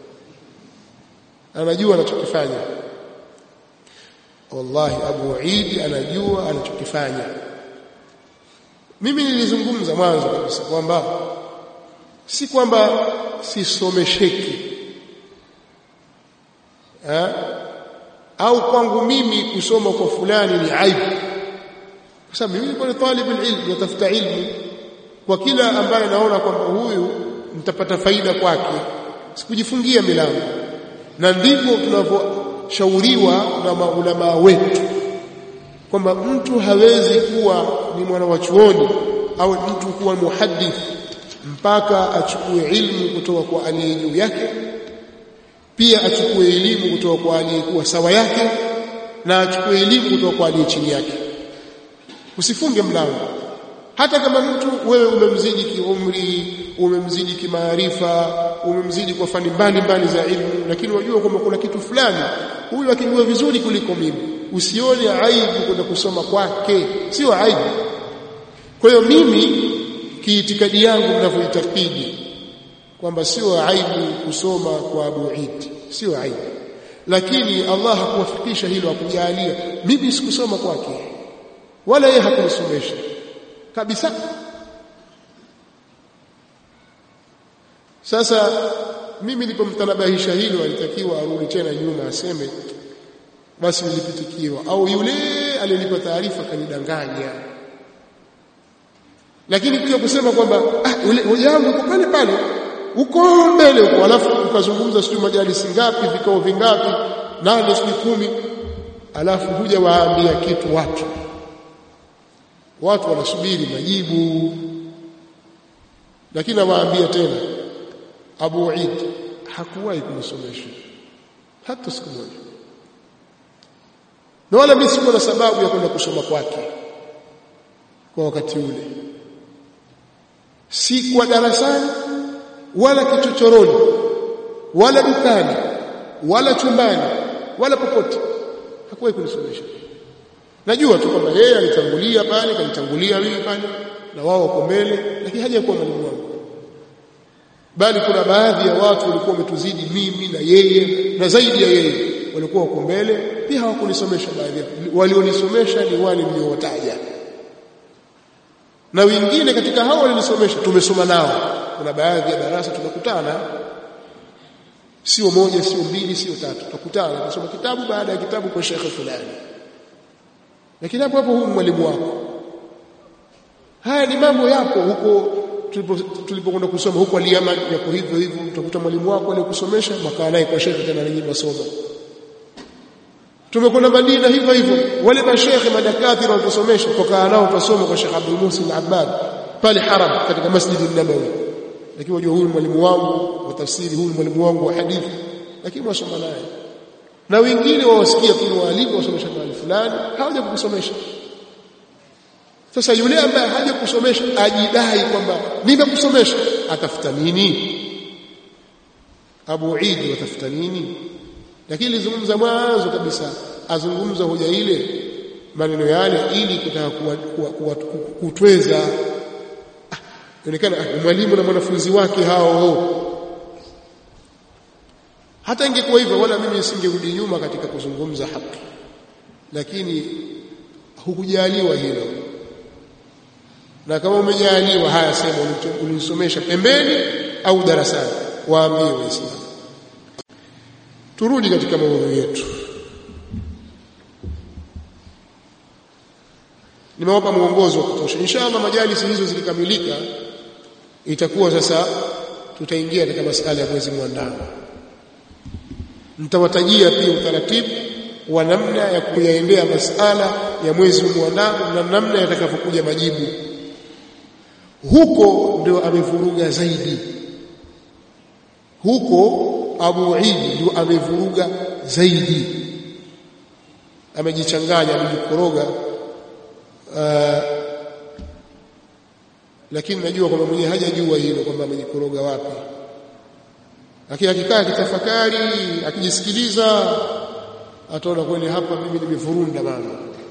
anajua anachokifanya. Wallahi Abu Eid anajua anachokifanya. Mimi nilizungumza mwanzo kabisa kwamba si kwamba sisomesheki au kwangu mimi kusoma kwa fulani ni aibu, kwa sababu mimi ni talib ilmu, natafuta ilmu kwa kila ambaye naona kwamba huyu nitapata faida kwake, sikujifungia milango. Na ndivyo tunavyoshauriwa na maulama wetu kwamba mtu hawezi kuwa ni mwana wa chuoni au mtu kuwa muhaddith mpaka achukue ilmu kutoka kwa aliye juu yake, pia achukue elimu kutoka kwa aliyekuwa sawa yake, na achukue elimu kutoka kwa aliye chini yake. Usifunge mlango. Hata kama mtu wewe umemzidi kiumri, umemzidi kimaarifa, umemzidi kwa fani mbalimbali za ilmu, lakini wajua kwamba kuna kitu fulani huyu akijua vizuri kuliko mimi, usione aibu kwenda kusoma kwake, sio aibu. Kwa hiyo mimi kiitikadi yangu ninavyoitakidi kwamba sio aibu kusoma kwa Abu Eid, sio aibu. lakini Allah hakuwafikisha hilo, hakujalia. Mimi sikusoma kwake wala yeye hakunisomesha kabisa. Sasa mimi nilipomtanabahisha hilo, alitakiwa arudi tena nyuma aseme basi nilipitikiwa, au yule aliyenipa taarifa kanidanganya. Lakini pia kusema kwamba yule hoja yangu iko pale pale uko mbele huko, alafu ukazungumza sijui majalisi ngapi, vikao vingapi, 8 sijui 10, alafu huja waambia kitu watu wanasubiri majibu. Lakini nawaambia tena, Abu Eid hakuwahi kunisomesha hata siku moja, na wala mimi sikuwa na sababu ya kwenda kusoma kwake kwa wakati ule, si kwa darasani wala kichochoroni wala dukani wala chumbani wala popote, hakuwahi kunisomesha. Najua tu kwamba yeye alitangulia pale, kanitangulia mimi pale, na wao wako mbele, lakini hajakuwa mwalimu wangu. Bali kuna baadhi ya watu walikuwa wametuzidi mimi na yeye na zaidi ya yeye, walikuwa wako mbele pia, hawakunisomesha. Baadhi walionisomesha ni wale niliowataja, na wengine katika hao walinisomesha tumesoma nao. Kuna baadhi ya darasa tunakutana, sio moja, sio mbili, sio tatu, tukutana kusoma kitabu baada ya kitabu kwa shekhe fulani, lakini hapo huyu mwalimu wako. Haya ni mambo yapo huko tulipokwenda kusoma huko Al-Yaman, yako hivyo hivyo. Utakuta mwalimu wako aliyekusomesha mkaa naye kwa shekhe tena nyinyi masomo. Tumekwenda Madina hivyo hivyo, wale mashekhe madakatiri wanatusomesha tukaa nao tusome kwa Sheikh Abdul Muhsin Al-Abbad pale Haram katika Masjid An-Nabawi. Lakini wajua huyu mwalimu wangu wa tafsiri, huyu mwalimu wangu wa hadithi, lakini wasoma naye. Na wengine wawasikia tu walimu wasomesha mahali fulani, hawaja kukusomesha. Sasa yule ambaye haja kusomesha ajidai kwamba nimekusomesha, atafuta nini? Abu Eid watafuta nini? Lakini nilizungumza mwanzo kabisa, azungumza hoja ile, maneno yale, ili kutaka kutweza inaonekana mwalimu na mwanafunzi wake hao. Hata ingekuwa hivyo, wala mimi singerudi nyuma katika kuzungumza haki, lakini hukujaliwa hilo. Na kama umejaliwa, haya sema ulisomesha pembeni au darasani, waambie Waislamu. Turudi katika maudhui yetu. Nimewapa mwongozo wa kutosha. Inshallah majalisi hizo zikikamilika, itakuwa sasa tutaingia katika masuala ya mwezi mwandamo. Nitawatajia pia utaratibu wa namna ya kuyaendea masuala ya mwezi mwandamo na namna yatakavyokuja majibu. Huko ndio amevuruga zaidi. Huko Abu Eid ndio amevuruga zaidi, amejichanganya, amejikoroga. Lakini najua kwamba mwenyewe hajajua hilo kwamba amejikoroga wapi. Lakini akikaa kitafakari, akijisikiliza, ataona kweli hapa mimi nimevurunda mama.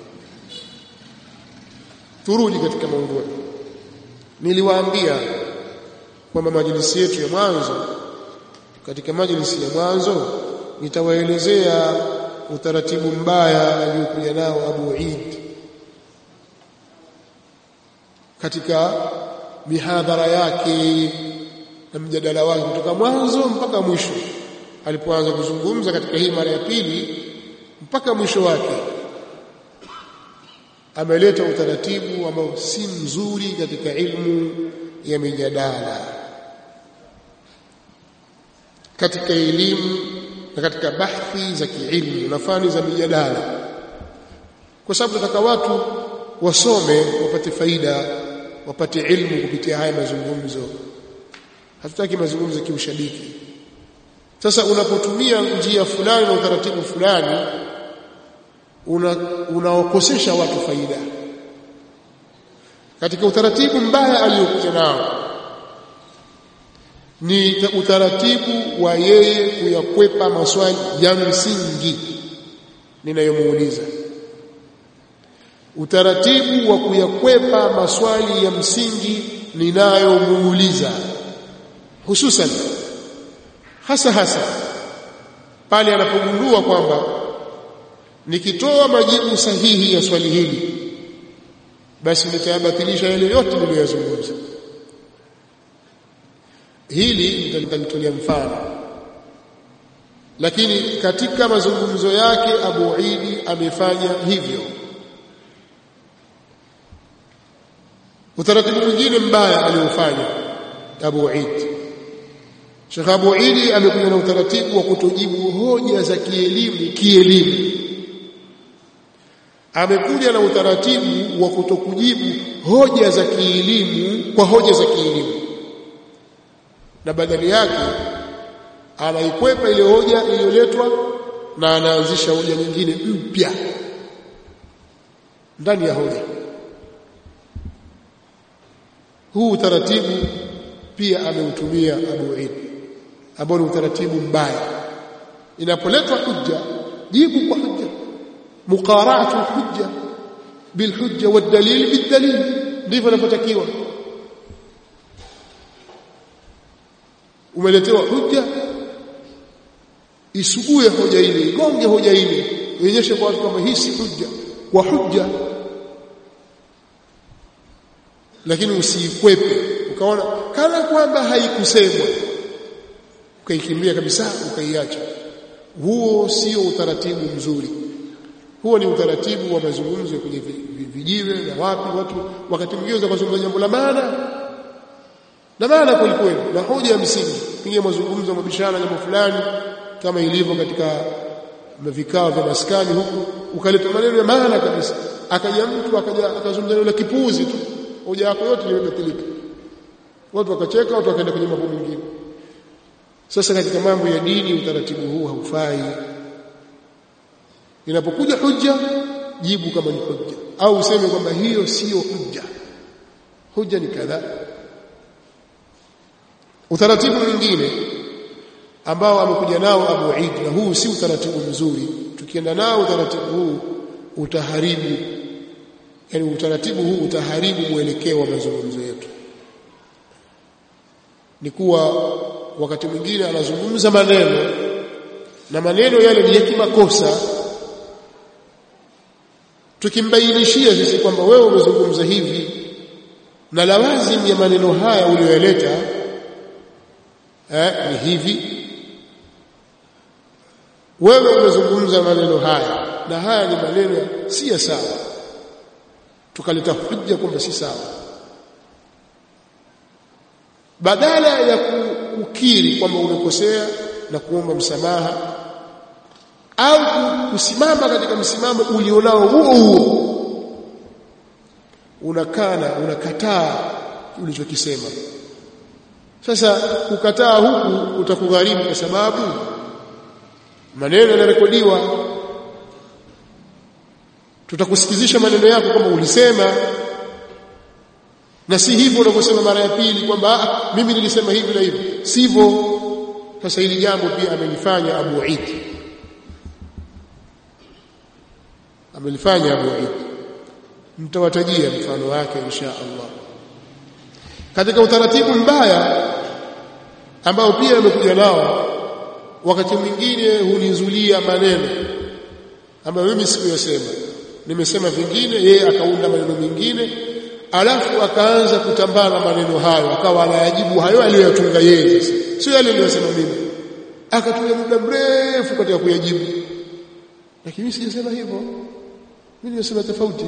Turudi katika maudhui. Niliwaambia kwamba majlisi yetu ya mwanzo, katika majlisi ya mwanzo nitawaelezea utaratibu mbaya aliokuja nao Abu Eid katika mihadhara yake na mjadala wake kutoka mwanzo mpaka mwisho. Alipoanza kuzungumza katika hii mara ya pili mpaka mwisho wake, ameleta utaratibu ambao si mzuri katika ilmu ya mijadala, katika elimu na katika bahthi za kiilmu na fani za mijadala, kwa sababu tunataka watu wasome, wapate faida, wapate ilmu kupitia haya mazungumzo. Hatutaki mazungumzo kiushabiki. Sasa unapotumia njia fulani na utaratibu fulani, unaokosesha watu faida. Katika utaratibu mbaya aliyokuja nao ni utaratibu wa yeye kuyakwepa maswali ya msingi ninayomuuliza. Utaratibu wa kuyakwepa maswali ya msingi ninayomuuliza, hususan hasa pale anapogundua kwamba nikitoa majibu sahihi ya swali hili basi nitayabatilisha yale yote niliyozungumza. Hili nitalitolea mfano, lakini katika mazungumzo yake Abu Idi amefanya hivyo. Utaratibu mwingine mbaya aliofanya Abu Idi, Sheikh Abu Idi amekuja na utaratibu wa kutojibu hoja za kielimu. Amekuja na utaratibu wa kutokujibu hoja za kielimu kwa hoja za kielimu, na badala yake anaikwepa ile hoja iliyoletwa na anaanzisha hoja nyingine mpya ndani ya hoja. Huu utaratibu pia ameutumia Abu Idi, ambao ni utaratibu mbaya. Inapoletwa hujja, jibu kwa hujja, muqara'atu hujja bilhujja wadalil bidalil, ndivyo inapotakiwa. Umeletewa hujja, isugue hoja ile, igonge hoja ile, ionyeshe kwa watu kama hii si hujja kwa hujja, lakini usiikwepe ukaona kana kwamba haikusemwa ukaikimbia kabisa ukaiacha. Huo sio utaratibu mzuri. Huo ni utaratibu wa mazungumzo kwenye vijiwe na wapi, watu wakati mwingine wanazungumza jambo la maana kweli na hoja ya msingi, pengine mazungumzo mabishana jambo fulani kama ilivyo katika vikao vya maskani huku, ukaleta maneno ya maana kabisa, akaja mtu akazungumza neno la kipuzi tu, hoja yako yote imebatilika, watu wakacheka, watu wakaenda kwenye mambo mengine. Sasa katika mambo ya dini utaratibu huu haufai. Inapokuja hujja, jibu kama ni hujja, au useme kwamba hiyo sio hujja, hujja ni kadha. Utaratibu mwingine ambao amekuja nao Abu Idi, na huu si utaratibu mzuri, tukienda nao utaratibu huu utaharibu, yani utaratibu huu utaharibu mwelekeo wa mazungumzo yetu. Ni kuwa wakati mwingine anazungumza maneno na maneno yale ni ya kimakosa, tukimbainishia sisi kwamba wewe umezungumza hivi na lawazim ya maneno haya uliyoleta ni hivi, wewe umezungumza maneno haya na haya ni maneno si sawa, tukaleta hujja kwamba si sawa, badala ya kukiri kwamba umekosea na kuomba msamaha au kusimama katika msimamo ulionao huo unakataa ulichokisema. Sasa kukataa huku utakugharimu, kwa sababu maneno yanarekodiwa, tutakusikizisha maneno yako kama ulisema, na si hivyo unavyosema mara ya pili kwamba mimi nilisema hivi na hivi, sivyo. Sasa hili jambo pia amelifanya Abu Idi, mtawatajia mfano wake insha Allah. Katika utaratibu mbaya ambao pia amekuja nao, wakati mwingine hunizulia maneno ambayo mimi sikuyasema, nimesema vingine, yeye akaunda maneno mengine, alafu akaanza kutambana maneno hayo, akawa anayajibu hayo aliyoyatunga yeye, sasa sio yale aliyosema mimi, akatumia muda mrefu katika kuyajibu, lakini mimi sijasema hivyo, mimi nimesema tofauti.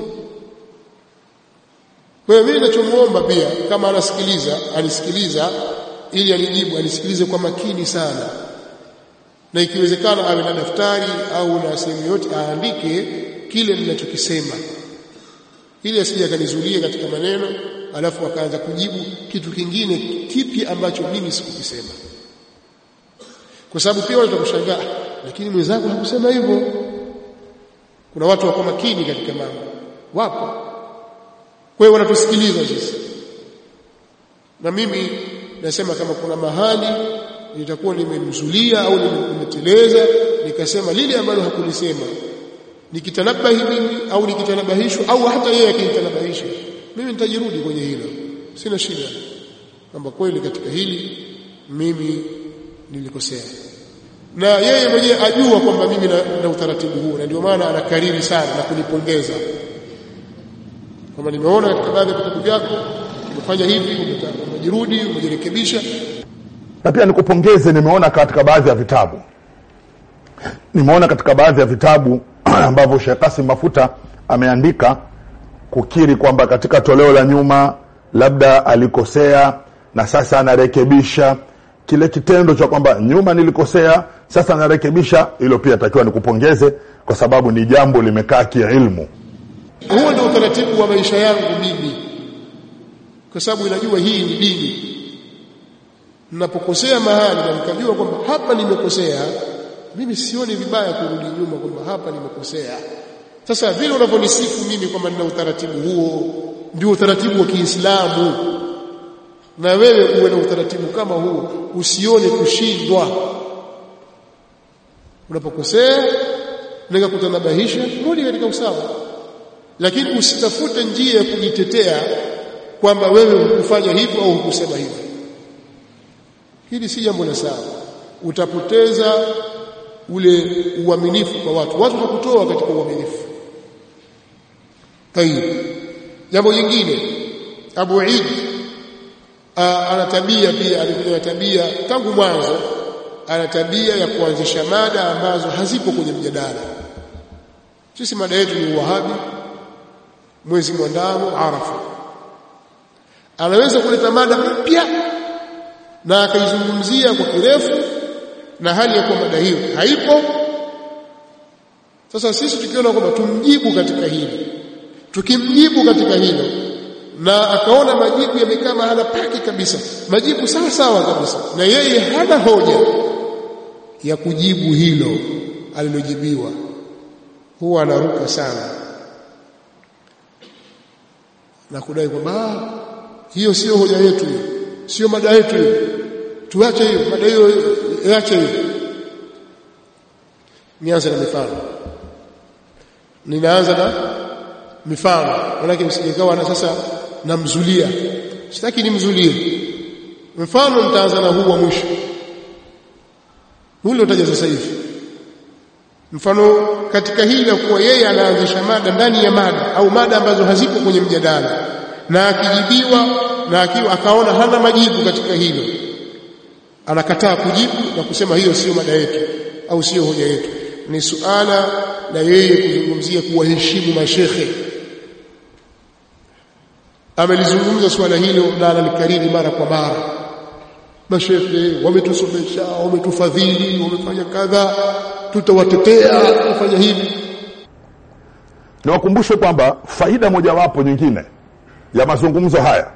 Kwa hiyo mimi ninachomuomba pia, kama anisikiliza ili anijibu, anisikilize kwa makini sana, na ikiwezekana awe na daftari au na sehemu yote aandike kile ninachokisema, ili asije akanizulia katika maneno alafu akaanza kujibu kitu kingine kipi ambacho mimi sikukisema. Kwa sababu pia watu watakushangaa, lakini mwenzako hakusema hivyo. Kuna watu wako makini katika mambo, wapo. Kwa hiyo wanatusikiliza sisi, na mimi nasema kama kuna mahali nitakuwa nimemzulia au nimeteleza nikasema lile ambalo hakulisema, nikitanabahi mimi au nikitanabahishwa au hata yeye akinitanabahisha, mimi nitajirudi kwenye hilo, sina shida, kwamba kweli katika hili mimi nilikosea. na yeye mwenyewe ajua kwamba mimi na utaratibu huu, na ndio maana anakariri sana na kunipongeza kama nimeona katika baadhi ya vitabu vyako umefanya hivi, umejirudi, umejirekebisha. Na pia nikupongeze, nimeona katika baadhi ya vitabu ambavyo Sheikh Qasim Mafuta ameandika kukiri kwamba katika toleo la nyuma labda alikosea na sasa anarekebisha. Kile kitendo cha kwamba nyuma nilikosea sasa narekebisha, hilo pia takiwa nikupongeze kwa sababu ni jambo limekaa kiilmu. Huo ndio utaratibu wa maisha yangu mimi, kwa sababu inajua hii ni dini. Ninapokosea mahali na nikajua kwamba hapa nimekosea, mimi sioni vibaya kurudi nyuma kwamba hapa nimekosea. Sasa vile unavyonisifu mimi kwamba nina utaratibu huo, ndio utaratibu wa Kiislamu, na wewe uwe na utaratibu kama huo, usione kushindwa. Unapokosea nikakutanabahisha, rudi katika usawa, lakini usitafute njia ya kujitetea kwamba wewe hukufanya hivyo au hukusema hivyo. Hili si jambo la sawa, utapoteza ule uaminifu kwa watu watakutoa katika uaminifu. Tayeb, jambo jingine, Abu Eid ana tabia pia, alikuwa tabia tangu mwanzo, ana tabia ya kuanzisha mada ambazo hazipo kwenye mjadala. Sisi mada yetu ni Wahabi, mwezi mwandamo Arafa. Anaweza kuleta mada mpya na akaizungumzia kwa kirefu, na hali ya kwamba mada hiyo haipo. Sasa sisi tukiona kwamba tumjibu katika hili, tukimjibu katika hilo na akaona majibu yamekaa mahala pake kabisa, majibu sawa sawa kabisa, na yeye hana hoja ya kujibu hilo alilojibiwa, huwa anaruka sana na kudai kwamba hiyo sio hoja yetu, sio mada yetu, tuache hiyo mada hiyo, iache hiyo. Nianze na mifano. Ninaanza na mifano, manake msijekawa na sasa namzulia, sitaki nimzulie. Mfano nitaanza na huu wa mwisho, ule utaja sasa hivi. Mfano katika hili kuwa yeye anaanzisha mada ndani ya mada au mada ambazo hazipo kwenye mjadala, na akijibiwa na akiwa akaona hana majibu katika hilo, anakataa kujibu na kusema hiyo sio mada yetu au sio hoja yetu. Ni suala la yeye kuzungumzia kuwaheshimu mashekhe. Amelizungumza swala hilo na analikariri mara kwa mara. Mashekhe wametusomesha, wametufadhili, wamefanya kadha, tutawatetea, kufanya hivi. Niwakumbushe kwamba faida mojawapo nyingine ya mazungumzo haya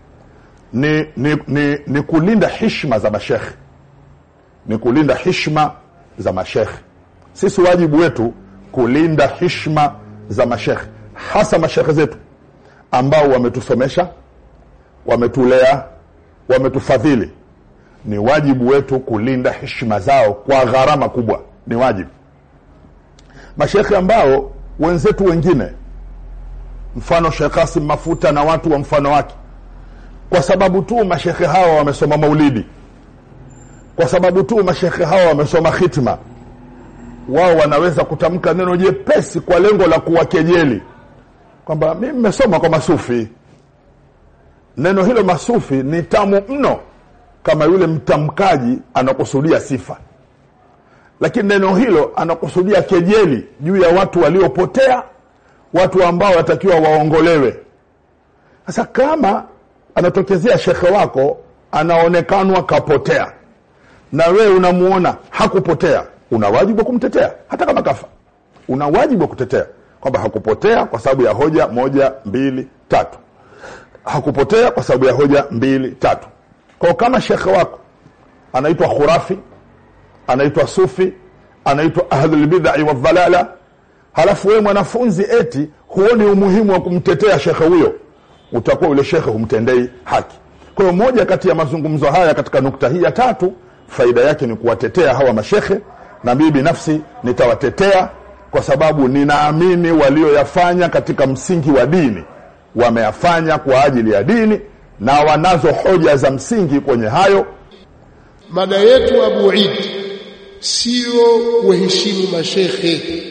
ni kulinda heshima za mashekhe. Ni kulinda heshima za mashekhe. Sisi wajibu wetu kulinda heshima za mashekhe, hasa mashekhe zetu ambao wametusomesha, wametulea, wametufadhili. Ni wajibu wetu kulinda heshima zao kwa gharama kubwa. Ni wajibu. Mashekhe ambao wenzetu wengine, mfano Sheikh Qasim Mafuta na watu wa mfano wake, kwa sababu tu mashekhe hawa wamesoma maulidi, kwa sababu tu mashekhe hawa wamesoma khitma, wao wanaweza kutamka neno jepesi kwa lengo la kuwakejeli kwamba mimi nimesoma kwa masufi. Neno hilo masufi ni tamu mno kama yule mtamkaji anakusudia sifa, lakini neno hilo anakusudia kejeli juu ya watu waliopotea, watu ambao watakiwa waongolewe. Sasa kama anatokezea shekhe wako anaonekanwa kapotea na wewe unamuona hakupotea, una wajibu wa kumtetea. Hata kama kafa, una wajibu wa kutetea kwamba hakupotea kwa sababu ya hoja 1, 2, 3. Hakupotea kwa sababu ya hoja 2, 3. Kwa kama shekhe wako anaitwa khurafi, anaitwa sufi, anaitwa ahlul bid'ah wa dhalala, halafu wewe mwanafunzi eti huoni umuhimu wa kumtetea shekhe huyo, utakuwa yule shekhe humtendei haki. Kwa hiyo moja kati ya mazungumzo haya katika nukta hii ya 3, faida yake ni kuwatetea hawa mashekhe, na mimi binafsi nitawatetea kwa sababu ninaamini walioyafanya katika msingi wa dini wameyafanya kwa ajili ya dini na wanazo hoja za msingi kwenye hayo. Mada yetu Abu Eid sio kuheshimu mashekhe.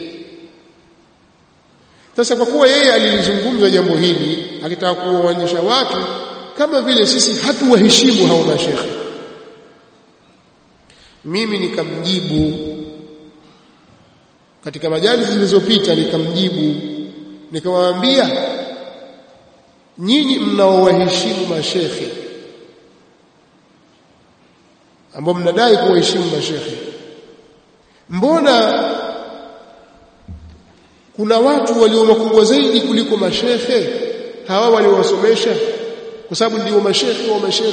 Sasa kwa kuwa yeye alilizungumza jambo hili akitaka kuwaonyesha watu kama vile sisi hatuwaheshimu hao mashekhe, mimi nikamjibu katika majalisi zilizopita, nikamjibu nikamwambia, nyinyi mnaowaheshimu mashekhe, ambao mnadai kuwaheshimu mashekhe, mbona kuna watu walio wakubwa zaidi kuliko mashekhe hawa waliowasomesha? Kwa sababu ndio mashekhe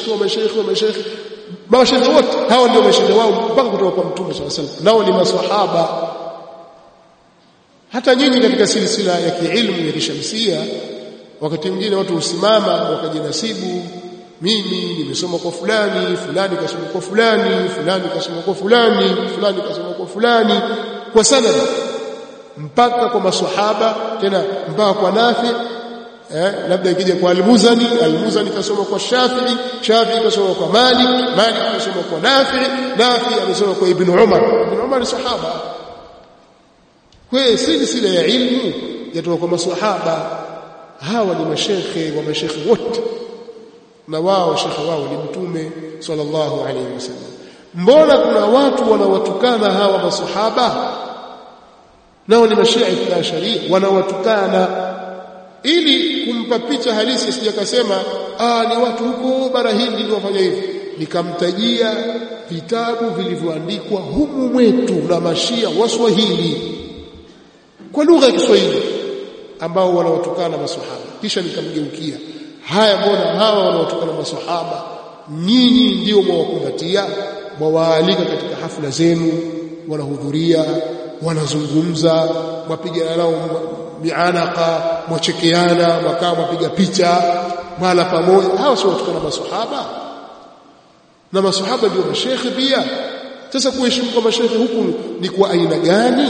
mashekhe wote hao ndio mashekhe wao mpaka kutoka kwa Mtume sallallahu alaihi wasallam, nao ni maswahaba. Hata nyinyi katika silsila ya kiilmu ya kishamsia, wakati mwingine watu usimama wakajinasibu, mimi nimesoma kwa fulani, fulani kasoma kwa fulani, fulani kasoma kwa fulani, fulani kasoma kwa fulani, kwa sanad mpaka kwa maswahaba, tena mpaka kwa Nafi, labda ikija kwa Al-Muzani kasoma kwa Shafi'i, Shafi'i kasoma kwa Malik kasoma kwa Nafi amesoma kwa Ibn Umar ni sahaba. Kwa silsila ya ilmu yatoka kwa maswahaba. Hawa ni mashekhe wa mashekhe wote, na wao shekhe wao ni Mtume sallallahu alaihi wasallam. Mbona kuna watu wanawatukana hawa maswahaba, nao ni mashia ya sharia, wanawatukana ili kumpa picha halisi, sijakasema ni watu huko bara Hindi ndio wafanya hivi. Nikamtajia vitabu vilivyoandikwa humu mwetu na mashia waswahili kwa lugha ya Kiswahili ambao wanawatukana maswahaba. Kisha nikamgeukia, haya, mbona hawa wanawatukana maswahaba nyinyi ndio mwawakumbatia, mwawaalika katika hafla zenu, wanahudhuria, wanazungumza, mwapigana nao mianaka, mwachekeana, mwakaa mwapiga picha mala pamoja. Hawa sio watukana maswahaba, na maswahaba ndio mashekhe pia. Sasa kuheshimu kwa mashekhe huku ni kwa aina gani?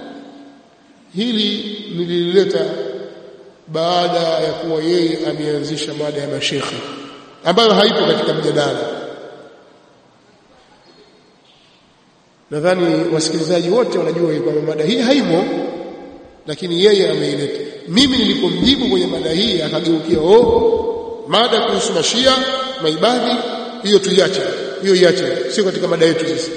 Hili nilileta baada ya kuwa yeye ameanzisha mada ya mashekhe ambayo haipo katika mjadala. Nadhani wasikilizaji wote wanajua kwamba mada hii haimo, lakini yeye ameileta. Mimi nilipomjibu kwenye mada hii akageukia, mada kuhusu mashia maibadhi, hiyo tuiache, hiyo iache, sio katika mada yetu sisi.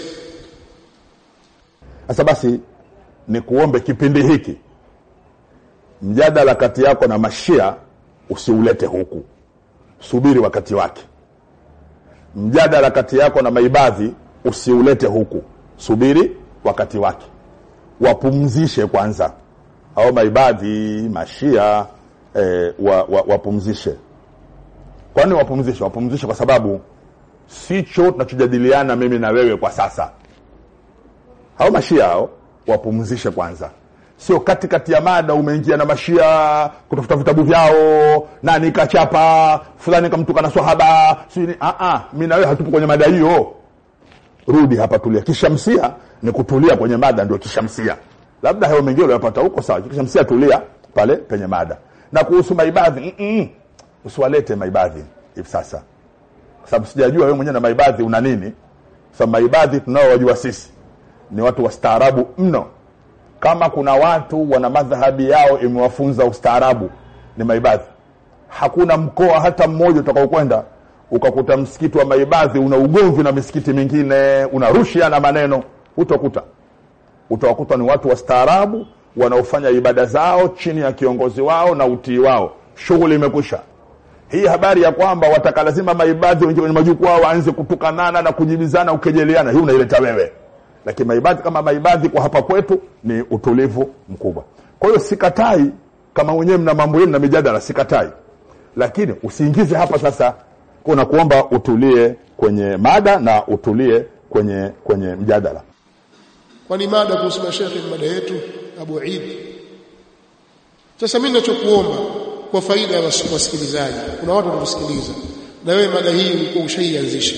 Sasa basi ni kuombe kipindi hiki mjadala kati yako na mashia usiulete huku, subiri wakati wake. Mjadala kati yako na maibadhi usiulete huku, subiri wakati wake. Wapumzishe kwanza au maibadhi mashia, wapumzishe. Kwani wapumzishe kwa sababu sicho tunachojadiliana mimi na wewe kwa sasa. Hao mashia hao wapumzishe kwanza. Sio katikati ya mada umeingia na mashia kutafuta vitabu vyao, nani kachapa fulani kamtukana swahaba, mimi na wewe hatupo kwenye mada hiyo. Rudi hapa, tulia. Kishamsia ni kutulia kwenye mada, ndio kishamsia. Labda hayo mengine unayopata huko sawa, kishamsia tulia pale penye mada. Na kuhusu maibadhi, usiwalete maibadhi hivi sasa, kwa sababu sijajua wewe mwenyewe na maibadhi una nini. Sasa maibadhi tunaowajua sisi ni watu wastaarabu mno. Kama kuna watu wana madhhabi yao imewafunza ustaarabu ni maibadhi. Hakuna mkoa hata mmoja utakaokwenda ukakuta msikiti wa maibadhi una ugomvi na misikiti mingine, unarushia na maneno. Utawakuta ni watu wastaarabu wanaofanya ibada zao chini ya kiongozi wao na utii wao. Shughuli imekwisha. Hii habari ya kwamba watakalazima maibadhi wenye majukwaa waanze kutukanana na kujibizana ukejeliana, hii unaileta wewe. Lakini maibadhi kama maibadhi kwa hapa kwetu ni utulivu mkubwa. Kwa hiyo sikatai kama wenyewe mna mambo yenu na mijadala, sikatai. Lakini usiingize hapa sasa, kuna kuomba utulie kwenye mada na utulie kwenye mjadala. Kwani mada kuhusu mashekhe ni mada yetu Abu Eid. Sasa mimi ninachokuomba kwa faida ya wasikilizaji, kuna watu wanakusikiliza na wewe mada hii ulikuwa ushaianzisha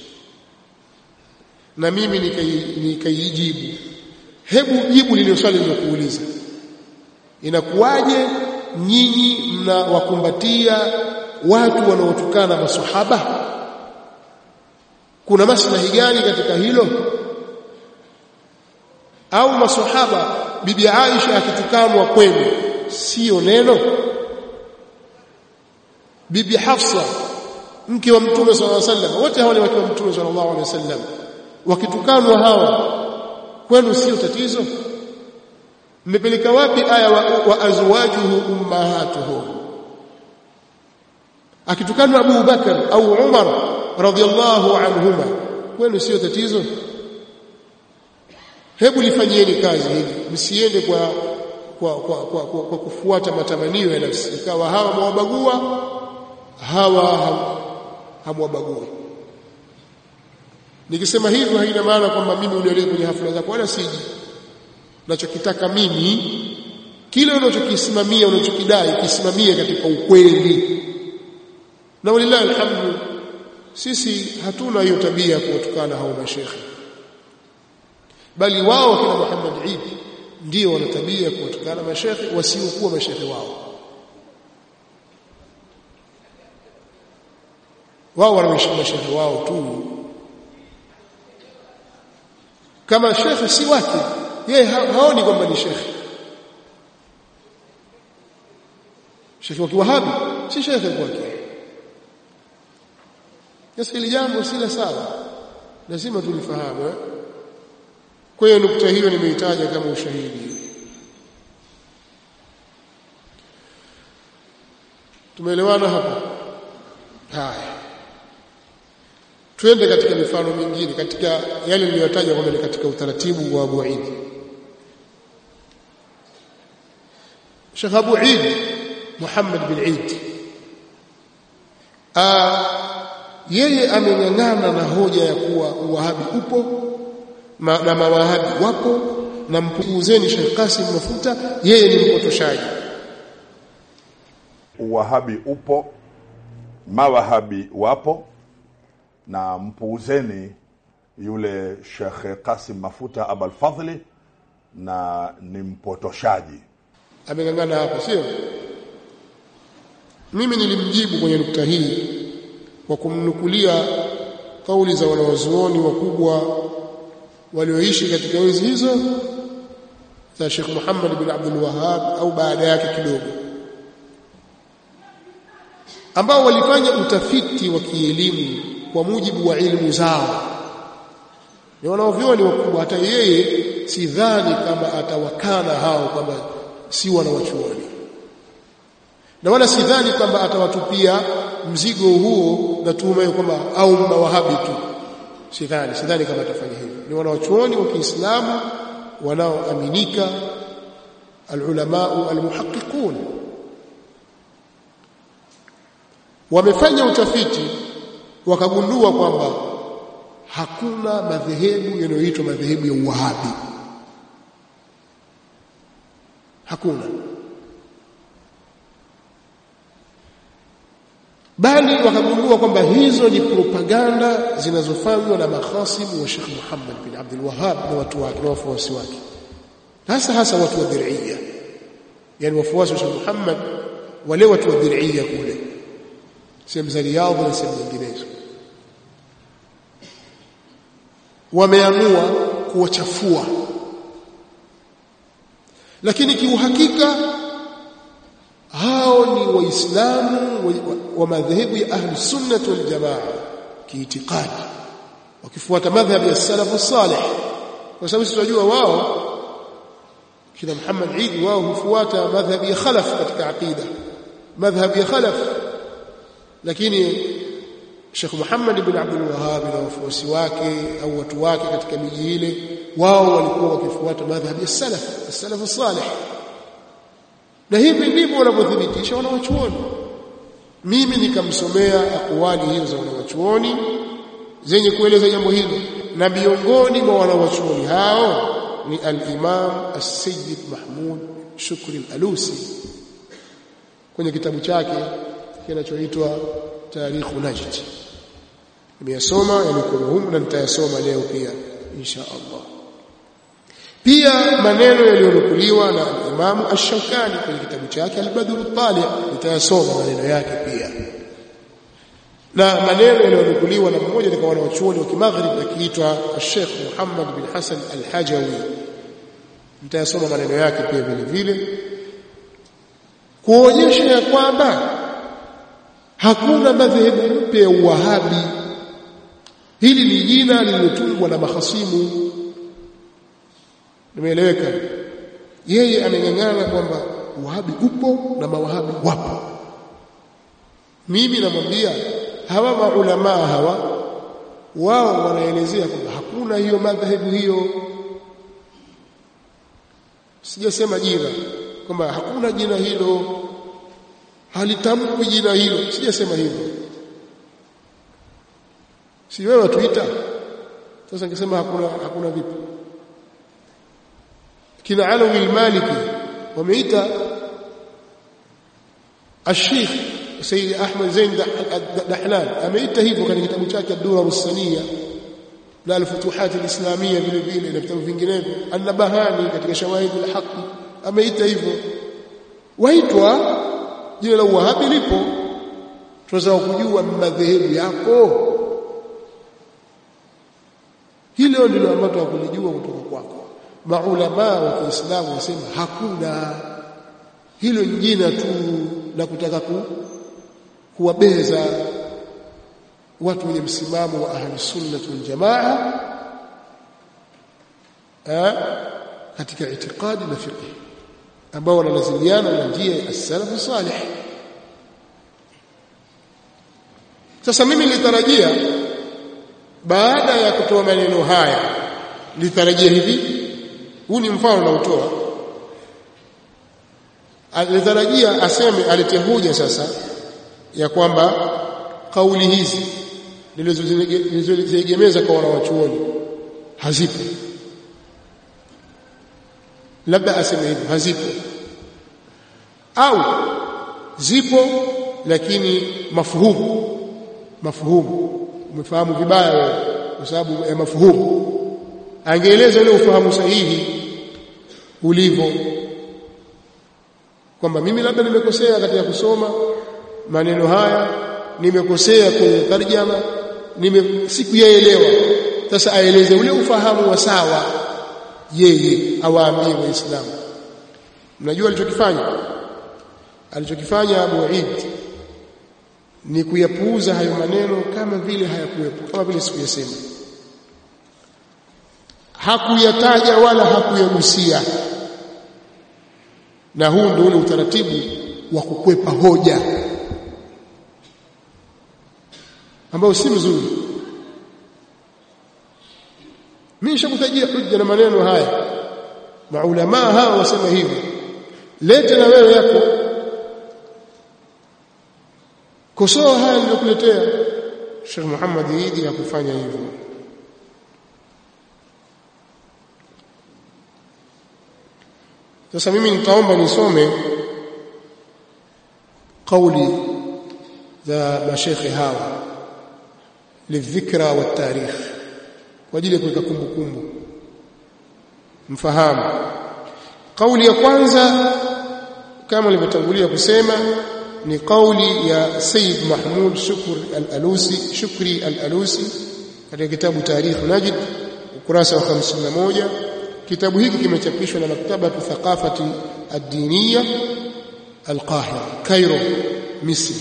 na mimi nikaijibu. Hebu jibu lile swali nilokuuliza. Inakuwaje nyinyi mnawakumbatia watu wanaotukana maswahaba? Kuna maslahi gani katika hilo? au maswahaba bibi Aisha akitukanwa kwenu sio neno? Bibi Hafsa mke wa Mtume sallallahu alaihi wasallam, wote hawa ni wake wa Mtume sallallahu alaihi wasallam, wakitukanwa hawa kwenu sio tatizo? Mmepeleka wapi aya wa azwajuhu ummahatuhum? Akitukanwa Abu Bakar au Umar radhiyallahu anhuma kwenu sio tatizo? Hebu lifanyieni kazi hili, msiende kwa kufuata matamanio ya nafsi, ikawa hawa mwabagua hawa hamwabagui. Nikisema hivyo haina maana kwamba mimi unielewe kwenye hafla zako, wala siji. Nachokitaka mimi kile unachokisimamia, unachokidai kisimamie katika ukweli. Na walillahi alhamdu, sisi hatuna hiyo tabia ya kuwatukana hao mashekhi, bali wao kina Muhammad Eid ndio wana tabia ya kuwatukana mashekhi wasiokuwa mashekhi wao. Wao wanaheshimu mashekhi wao tu. Kama shekhi si wake, yeye haoni kwamba ni shekhi. Shekhi wa Kiwahabi si shekhi kwake. Sasa hili jambo si la sawa, lazima tulifahamu. Kwa hiyo nukta hiyo nimeitaja kama ushahidi. Tumeelewana hapa? Haya, twende katika mifano mingine katika yale niliyotaja kwamba ni katika utaratibu wa Abu Eid. Sheikh Abu Eid Muhammad bin Eid yeye ameng'ang'ana na hoja ya kuwa uwahabi upo na mawahabi wapo, na mpunguzeni Sheikh Qasim Mafuta, yeye ni mpotoshaji. Uwahabi upo, mawahabi wapo, na mpuuzeni yule Sheikh Qasim Mafuta Abul Fadhli, na ni mpotoshaji. Ameng'ang'ana hapo, sio? Mimi nilimjibu kwenye nukta hii kwa kumnukulia kauli za wanawazuoni wakubwa walioishi katika enzi hizo za Sheikh Muhammad bin Abdul Wahhab au baada yake kidogo, ambao walifanya utafiti wa kielimu kwa mujibu wa elimu zao. Ni wanavyuoni wakubwa, hata yeye sidhani kama atawakana hao kwamba si wanawachuoni, na wala sidhani kwamba atawatupia mzigo huo na tuhuma hiyo kwamba au mawahabi tu. Sidhani kama atafanya hivyo. Ni wanawachuoni wa Kiislamu wanaoaminika, alulama almuhaqqiqun. Wamefanya utafiti wakagundua kwamba hakuna madhehebu yanayoitwa madhehebu ya Uwahabi. Hakuna. Bali wakagundua kwamba hizo ni propaganda zinazofanywa na makhasimu wa Sheikh Muhammad bin Abdul Wahhab na watu wake na wafuasi wake, hasa watu wa Dir'iyya, yani wafuasi wa Sheikh Muhammad, wale watu wa Dir'iyya kule sehemu za Riyadh na sehemu nyinginezo. Wameamua kuwachafua, lakini kiuhakika hao ni waislamu wa madhehebu ya ahli sunnah wal jamaa kiitikadi, wakifuata madhhabi ya salaf salih. Kwa sababu tunajua wao kina Muhammad Eid wao hufuata madhhabi ya khalaf katika aqida, madhhabi ya khalaf. Lakini Sheikh Muhammad ibn Abdul Wahhab na wafuasi wake au watu wake katika miji ile, wao walikuwa wakifuata madhhabi ya salaf salih. Na hivi ndivyo wanavyothibitisha wanawachuoni. Mimi nikamsomea akwali hizo za wanawachuoni zenye kueleza jambo hili, na miongoni mwa wanawachuoni hao ni al-Imam As-Sayyid Mahmud Shukri Al-Alusi kwenye kitabu chake kinachoitwa Tarikh Najd. Nimeyasoma yalikuwa humu na nitayasoma leo pia insha Allah. Pia maneno yaliyonukuliwa na Imam Ash-Shawkani kwenye kitabu chake Al-Badr Al-Tali', nitayasoma maneno yake pia. Na maneno yaliyonukuliwa na mmoja katika wanawachuoni wa Kimaghrib akiitwa Sheikh Muhammad bin Hassan Al-Hajawi, mtayasoma maneno yake pia vile vile, kuonyesha ya kwamba hakuna madhehebu mpya ya Uwahabi. Hili ni jina lililotungwa na mahasimu. Nimeeleweka? Yeye ameng'ang'ana kwamba Uwahabi upo na mawahabi wapo. Mimi namwambia hawa maulama hawa wao wanaelezea kwamba hakuna hiyo madhehebu hiyo. Sijasema jina kwamba hakuna jina hilo, halitamkwi jina hilo, sijasema hivyo. Si wewe watuita? Sasa ningesema hakuna vipi? Kina Alawi al-Maliki wameita Sheikh Sayyid Ahmad Zain Dahlan, ameita hivyo katika kitabu chake Ad-Durar as-Saniyya na Al-Futuhat al-Islamiyya vile vile na vitabu vinginevyo. An-Nabahani katika Shawahid al-Haqq ameita hivyo. Waitwa jina la Uwahabi lipo, tunaweza kujua madhehebu yako. Hilo ndilo ambalo tunakulijua kutoka kwako. Maulama wa Kiislamu wasema hakuna. Hilo jina tu la kutaka kuwabeza watu wenye msimamo wa ahli sunnah wal jamaa katika itikadi na fiqh ambao wanalazimiana na njia ya as-salaf salih. Sasa mimi nilitarajia baada ya kutoa maneno haya, nilitarajia hivi, huu ni mfano na utoa, alitarajia aseme, alete hoja sasa ya kwamba kauli hizi nilizoziegemeza kwa wanawachuoni hazipo. Labda aseme hivi, hazipo, au zipo lakini mafhumu umefahamu vibaya wewe kwa sababu ya mafhumu. Angeeleza ule ufahamu sahihi ulivyo, kwamba mimi labda nimekosea katika kusoma maneno haya, nimekosea kwenye tarjama, sikuyaelewa. Sasa aeleze ule ufahamu wa sawa, yeye awaambie Waislamu. Mnajua alichokifanya Abu Eid ni kuyapuuza hayo maneno kama vile hayakuwepo, kama vile sikuyasema. Hakuyataja wala hakuyagusia, na huu ndio ule utaratibu wa kukwepa hoja ambao si mzuri. Mimi nishakutajia hujja na maneno haya, maulama hawa wasema hivi, leta na wewe yako, kosoa haya niliyokuletea. Sheikh Muhammad Idi hakufanya hivyo. Sasa mimi nitaomba nisome kauli za mashekhi hawa lidhikra wa tarikh, kwa ajili ya kuweka kumbukumbu mfahamu. Kauli ya kwanza kama nilivyotangulia kusema ni kauli ya Sayyid Mahmud Shukri al-Alusi katika kitabu Tarikh Najd ukurasa wa 51. Kitabu hiki kimechapishwa na Maktabatu Thaqafati ad-Diniya al-Qahira, Cairo, Misri.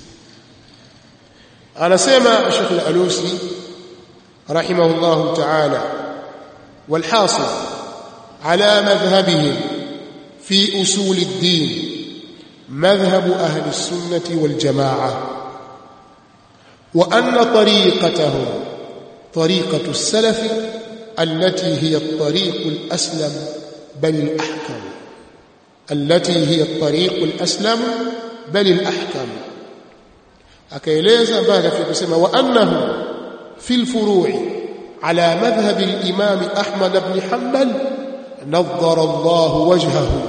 Anasema Sheikh al-Alusi rahimahullah ta'ala, والحاصل على مذهبهم في أصول الدين مذهب أهل السنة والجماعة، وأن طريقتهم طريقة السلف التي هي الطريق الأسلم بل الأحكم، التي هي الطريق الأسلم بل الأحكم. akaeleza baada ya kusema وأنه في الفروع على مذهب الإمام أحمد بن حنبل نظر الله وجهه،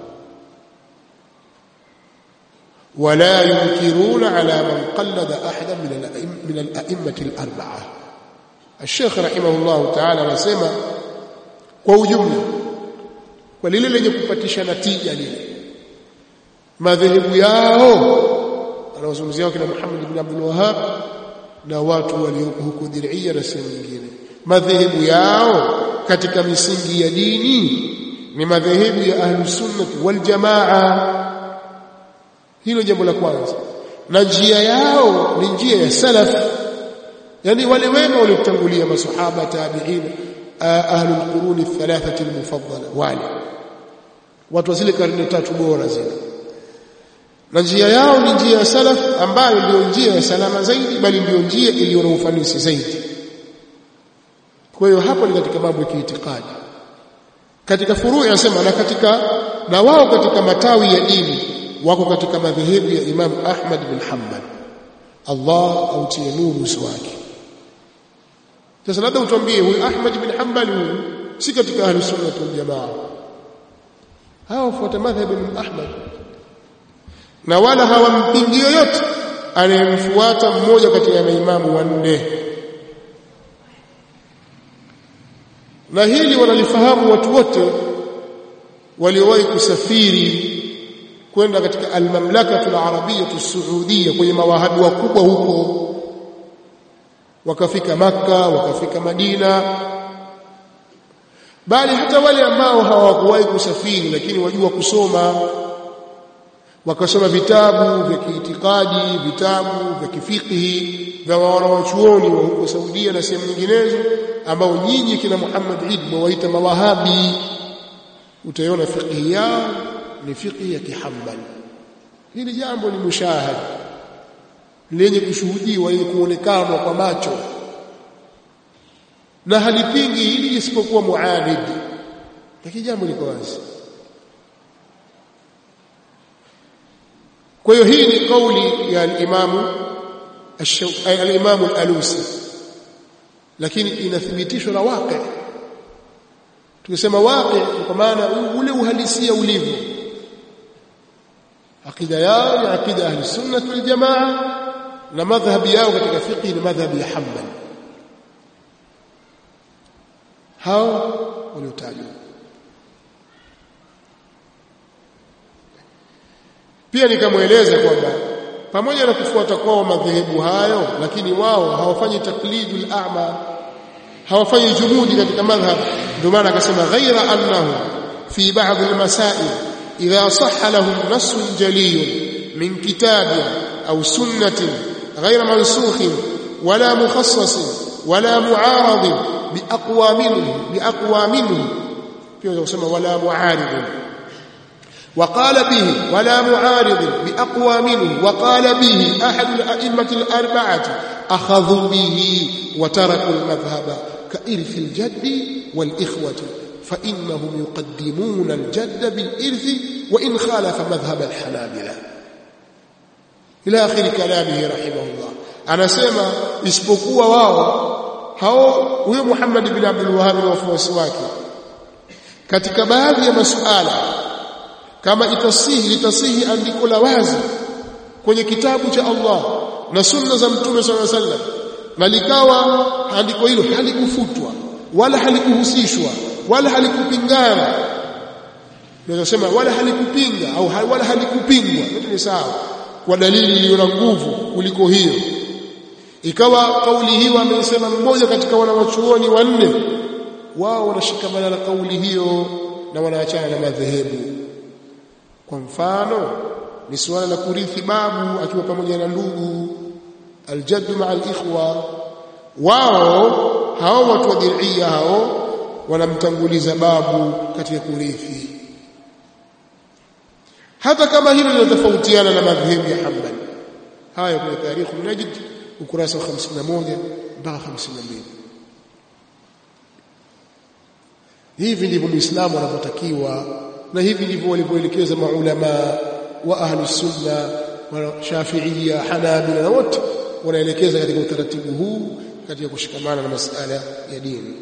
ولا ينكرون على من قلد أحدا من الأئمة الأربعة. الشيخ رحمه الله تعالى anasema kwa ujumla, kwa lile lenye kupatisha natija lile madhehebu yao, anazungumzia kina Muhammad ibn Abdul Wahhab na watu walioko huko Dir'iyya na sehemu nyingine, madhehebu yao katika misingi ya dini ni madhehebu ya ahlus sunnah wal jamaa. Hilo jambo la kwanza. Na njia yao ni njia ya salaf, yani wale wema waliotangulia, masahaba, tabi'in, ahlul quruni thalathati al-mufaddala, wale watu wa zile karne tatu bora zile. Na njia yao ni njia ya salaf ambayo ndio njia ya salama zaidi, bali ndio njia iliyo na ufanisi zaidi. Kwa hiyo hapo ni katika mambo ya kiitikadi. Katika furuu yanasema na wao katika matawi ya dini wako katika madhehebu ya Imam Ahmad bin Hanbal, Allah autie nuru uso wake. Sasa labda utuambie, huyu Ahmad bin Hanbal huyu si katika ahlus sunnah wal jamaa? Hao wafuata madhhabu ya Ahmad, na wala hawampingi yoyote anayemfuata mmoja katika ya maimamu wanne. Na hili wanalifahamu watu wote waliowahi kusafiri kwenda katika al-mamlakatu al-arabiyya as-saudiya, kwenye mawahabi wakubwa huko, wakafika Makka, wakafika Madina, bali hata wale ambao hawakuwahi kusafiri lakini wajua kusoma, wakasoma vitabu vya kiitikadi, vitabu vya kifiqhi vya wanawachuoni wa huko Saudia na sehemu nyinginezo, ambao nyinyi kina Muhammad Eid mwaita mawahabi, utaiona fiqhi yao ni fiqhi ya Kihambali. Hili jambo ni mushahada, lenye kushuhudiwa, lenye kuonekana kwa macho, na halipingi hili isipokuwa muadid, lakini jambo liko wazi. Kwa hiyo hii ni kauli ya al-Imam al-Alusi, lakini inathibitishwa na waqi. Tukisema waqi kwa maana ule uhalisia ulivyo. Akida yao ni akida ahli sunnah wal jamaa, na madhhabi yao katika fiqh ni madhhabi ya Hanbali. Hao waliotajwa pia nikamweleza kwamba pamoja na kufuata kwao madhehebu hayo, lakini wao hawafanyi taklidul a'ma, hawafanyi jumudi katika madhhab. Ndio maana akasema ghaira annahu fi ba'd al-masail idha sahha lahum nass jaliyun min kitabin aw sunnatin ghayra mansukhin wala mukhassasin wala mu'aradin biaqwa minhu, pia akasema wala mu'aridin وقال به ولا معارض بأقوى منه، وقال به أحد الأئمة الأربعة أخذوا به وتركوا المذهب كإرث الجد والإخوة، فإنهم يقدمون الجد بالإرث وإن خالف مذهب الحنابلة، إلى آخر كلامه رحمه الله. أنا سيما isipokuwa wao hao huyo Muhammad bin Abdul Wahhab na wafuasi wake katika baadhi ya masuala, kama litasihi andiko la wazi kwenye kitabu cha Allah na sunna za Mtume sallallahu alaihi wasallam, na likawa andiko hilo halikufutwa wala halikuhusishwa wala halikupingana, tunasema wala halikupinga au wala halikupingwa, ni sawa, kwa dalili iliyo na nguvu kuliko hiyo, ikawa kauli hiyo amesema mmoja katika wanawachuoni wanne, wao wanashikamana na kauli hiyo na wanaachana na madhehebu. Kwa mfano ni suala la kurithi babu akiwa pamoja na ndugu, aljadd ma'a alikhwa. Wao hao watu wa dir'ia hao wanamtanguliza babu katika kurithi, hata kama hilo linatofautiana na madhehebu ya Hanbali. Haya kwenye Tarikh Najd ukurasa wa 51 mpaka 52. Hivi ndivyo Muislamu anapotakiwa, na hivi ndivyo walivyoelekeza maulama wa ahli sunna wa Shafi'iyya, Hanabila, na wote wanaelekeza katika utaratibu huu katika kushikamana na masuala ya dini.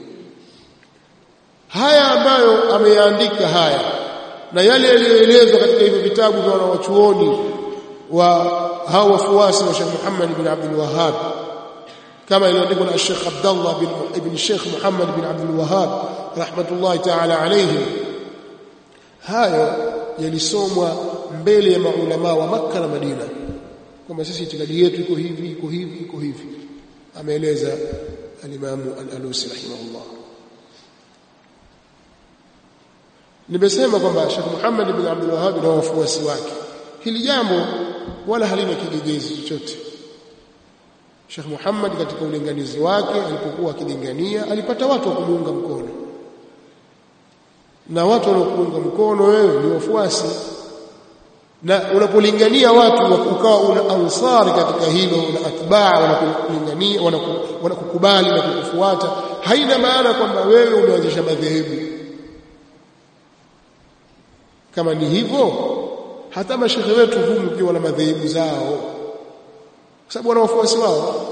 Haya ambayo ameyaandika haya na yale yaliyoelezwa katika hivyo vitabu vya wanawachuoni wa hao wafuasi wa Sheikh Muhammad bin Abdul Wahhab, kama iliyoandikwa na Sheikh Abdullah ibn Sheikh Muhammad bin Abdul Wahhab rahmatullahi ta'ala alayhi, hayo yalisomwa mbele ya maulama wa Makka na Madina, kwamba sisi itikadi yetu iko hivi iko hivi iko hivi. Ameeleza al-Imam al-Alusi rahimahullah. Nimesema kwamba Sheikh Muhammad ibn Abdul Wahhab na wafuasi wake, hili jambo wala halina kigegezi chochote. Sheikh Muhammad katika ulinganizi wake alipokuwa akilingania alipata watu wa kumuunga mkono, na watu wanaokuunga mkono wewe ni wafuasi. Na unapolingania watu ukawa una ansari katika hilo, una atbaa wanakulingania, wanakukubali na kukufuata, haina maana kwamba wewe umeanzisha madhehebu. Kama ni hivyo, hata mashehe wetu humu pia wana madhehebu zao, kwa sababu wana wafuasi wao.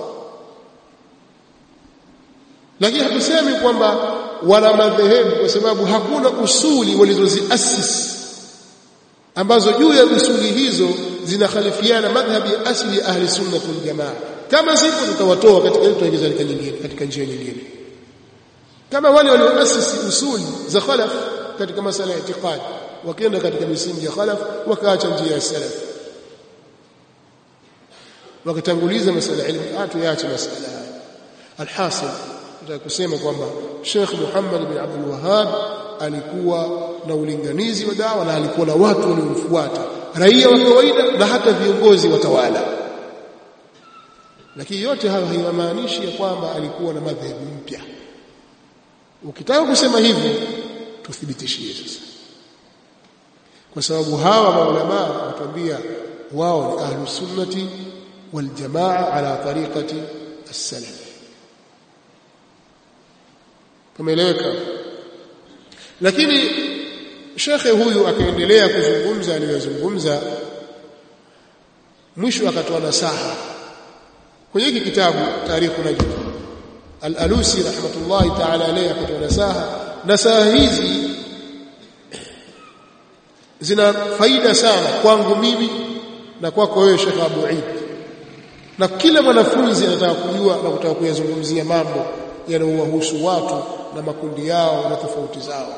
Lakini hatusemi kwamba wana madhehebu kwa sababu hakuna usuli walizoziasisi ambazo juu ya usuli hizo zinakhalifiana madhhabi ya asli ya ahli sunna wal jamaa. Kama sipo tutawatoa katika ile tuingiza katika njia nyingine, kama wale walioasisi usuli za khalaf katika masala ya itikadi wakienda katika misingi ya khalaf wakaacha njia ya salaf wakatanguliza masala ya ilmu, yaache masala haya. Alhasil nataka kusema kwamba Sheikh Muhammad bin Abdul Wahhab alikuwa na ulinganizi wa dawa na alikuwa na watu waliomfuata, raia wa kawaida na hata viongozi watawala. Lakini yote hayo hayamaanishi ya kwamba alikuwa na madhehebu mpya. Ukitaka kusema hivi tuthibitishie sasa, kwa sababu hawa maulama watuambia wao ni ahlus sunnati wal jamaa ala tariqati as-salaf. Tumeeleweka? Lakini shekhe huyu akaendelea kuzungumza aliyozungumza, mwisho akatoa nasaha kwenye hiki kitabu Tarikhu Najd. Al-Alusi rahmatullahi ta'ala alayhi akatoa nasaha hizi zina faida sana kwangu mimi na kwako wewe Sheikh Abu Eid, na kila mwanafunzi anataka kujua na kutaka kuyazungumzia mambo yanayowahusu watu na makundi yao na tofauti zao.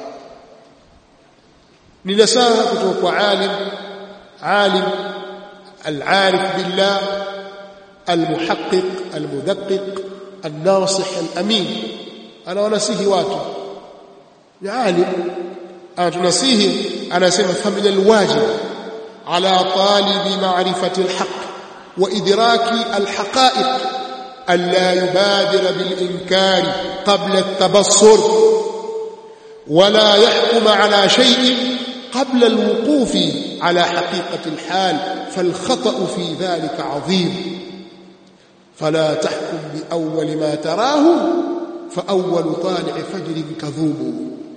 Ni nasaha kutoka kwa alim al-arif billah al-muhaqqiq al-mudaqqiq al-nasih al-amin. Ana wanasihi watu, ni alim atunasihi, anasema famin al-wajib ala talibi ma'rifati al-haqq wa idraki al-haqa'iq alla yubadira bil-inkari qabla at-tabassur ولا يحكم على شيء قبل الوقوف على حقيقة الحال فالخطأ في ذلك عظيم فلا تحكم بأول ما تراه فأول طالع فجر كذوب.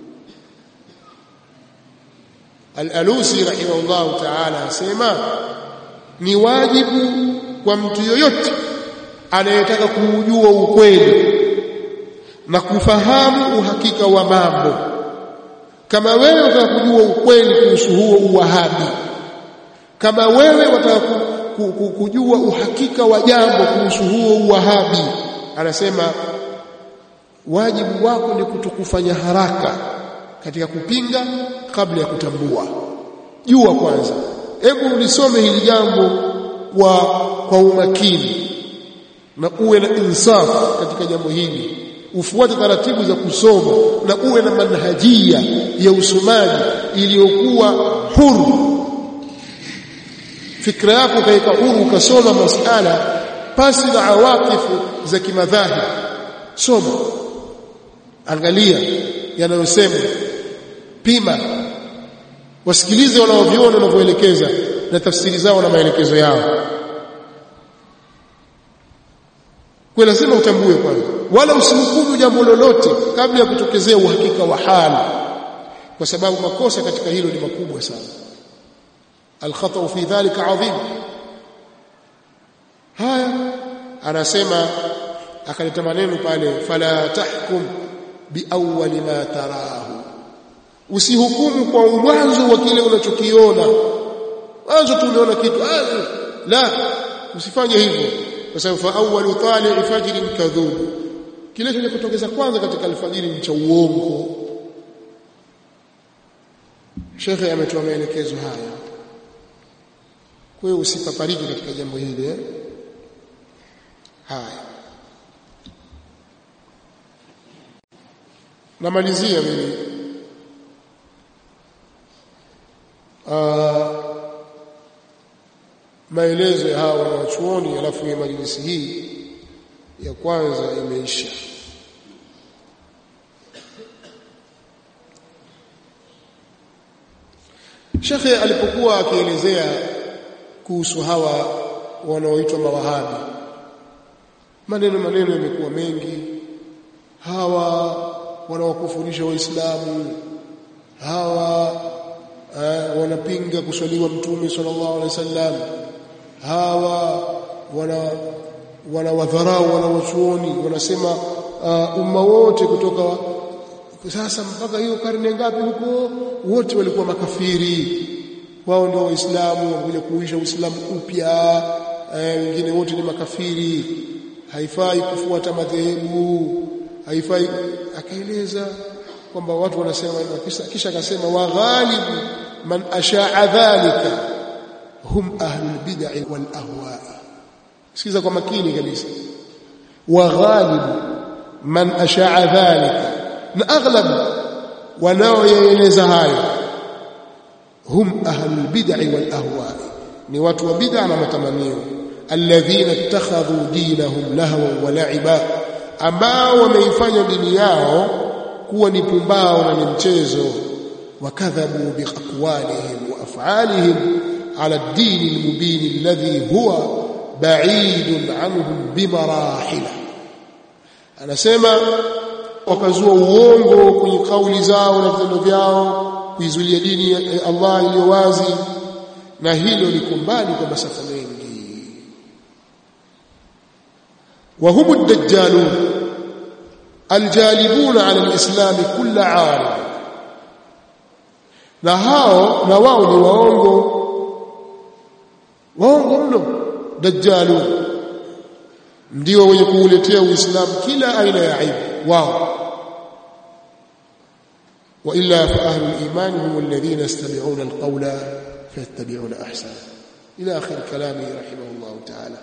Al-Alusi rahimahullah ta'ala asema ni wajibu kwa mtu yoyote anayetaka kujua ukweli na kufahamu uhakika wa mambo. Kama wewe unataka kujua ukweli kuhusu huo uwahabi, kama wewe unataka kujua uhakika wa jambo kuhusu huo uwahabi, anasema wajibu wako ni kutokufanya haraka katika kupinga kabla ya kutambua. Jua kwanza, hebu ulisome hili jambo kwa umakini na uwe na insaf katika jambo hili, ufuate taratibu za kusoma na uwe na manhajia ya usomaji iliyokuwa huru. Fikra yako kaika huru, ukasoma masala pasi na awakifu za kimadhahi. Soma, angalia yanayosema, pima, wasikilize wanaoviona wanavyoelekeza na tafsiri zao na maelekezo yao. Kwa lazima utambue kwanza, wala usihukumu jambo lolote kabla ya kutokezea uhakika wa hali, kwa sababu makosa katika hilo ni makubwa sana. Al-khata fi dhalika adhim. Haya anasema, akaleta maneno pale, fala tahkum biawwali ma tarahu, usihukumu kwa mwanzo wa kile unachokiona. Mwanzo tu umeona kitu, la, usifanye hivyo, kwa sababu fa awwalu tali'i fajrin kadhub, kile kinachotokeza kwanza katika alfajiri ni cha uongo. Shekhe ametoa maelekezo haya, kwa hiyo usipaparike katika jambo hili. Haya, namalizia mimi maelezo ya hawa wanachuoni, alafu ya majlisi hii ya kwanza imeisha. Shekhe alipokuwa akielezea kuhusu hawa wanaoitwa mawahabi, maneno yamekuwa mengi. Hawa wanawakufurisha Waislamu, hawa wanapinga kuswaliwa Mtume sallallahu alaihi wasallam, hawa wanawadharau wanawachuoni, wanasema umma wote kutoka sasa mpaka hiyo karne ngapi huko wote walikuwa makafiri, wao ndio Waislamu, wanakuja kuisha Uislamu upya, wengine wote ni makafiri, haifai kufuata madhehebu, haifai. Akaeleza kwamba watu wanasema hivyo, kisha akasema wa ghalibu man asha'a dhalika hum ahlul bid'ah wal ahwa. Sikiza kwa makini kabisa, wa ghalibu man asha'a dhalika, na aghlab wanaoeleza hayo hum ahlul bid'ah wal ahwa, ni watu wa bid'a na matamanio, alladhina ittakhadhu dinahum lahwan wa la'iba, ambao wameifanya dini yao kuwa ni pumbao na ni mchezo, wakadhabu biaqwalihim wa af'alihim ala ad-din al-mubin alladhi huwa ba'idun anhum bimarahila. Anasema wakazua uongo kwenye kauli zao na vitendo vyao kuizulia dini ya Allah iliyo wazi, na hilo liko mbali kwa masafa mengi. wa humu ad-dajjalun aljalibuna ala al-islam kull 'arim, na hao na wao ni waongo mno. Dajjalun ndio wenye kuuletea Uislamu kila aina ya aibu wao. wa illa fa ahlul iman hum alladhina yastami'una alqawla fayattabi'una ahsana, ila akhir kalami rahimahullah ta'ala.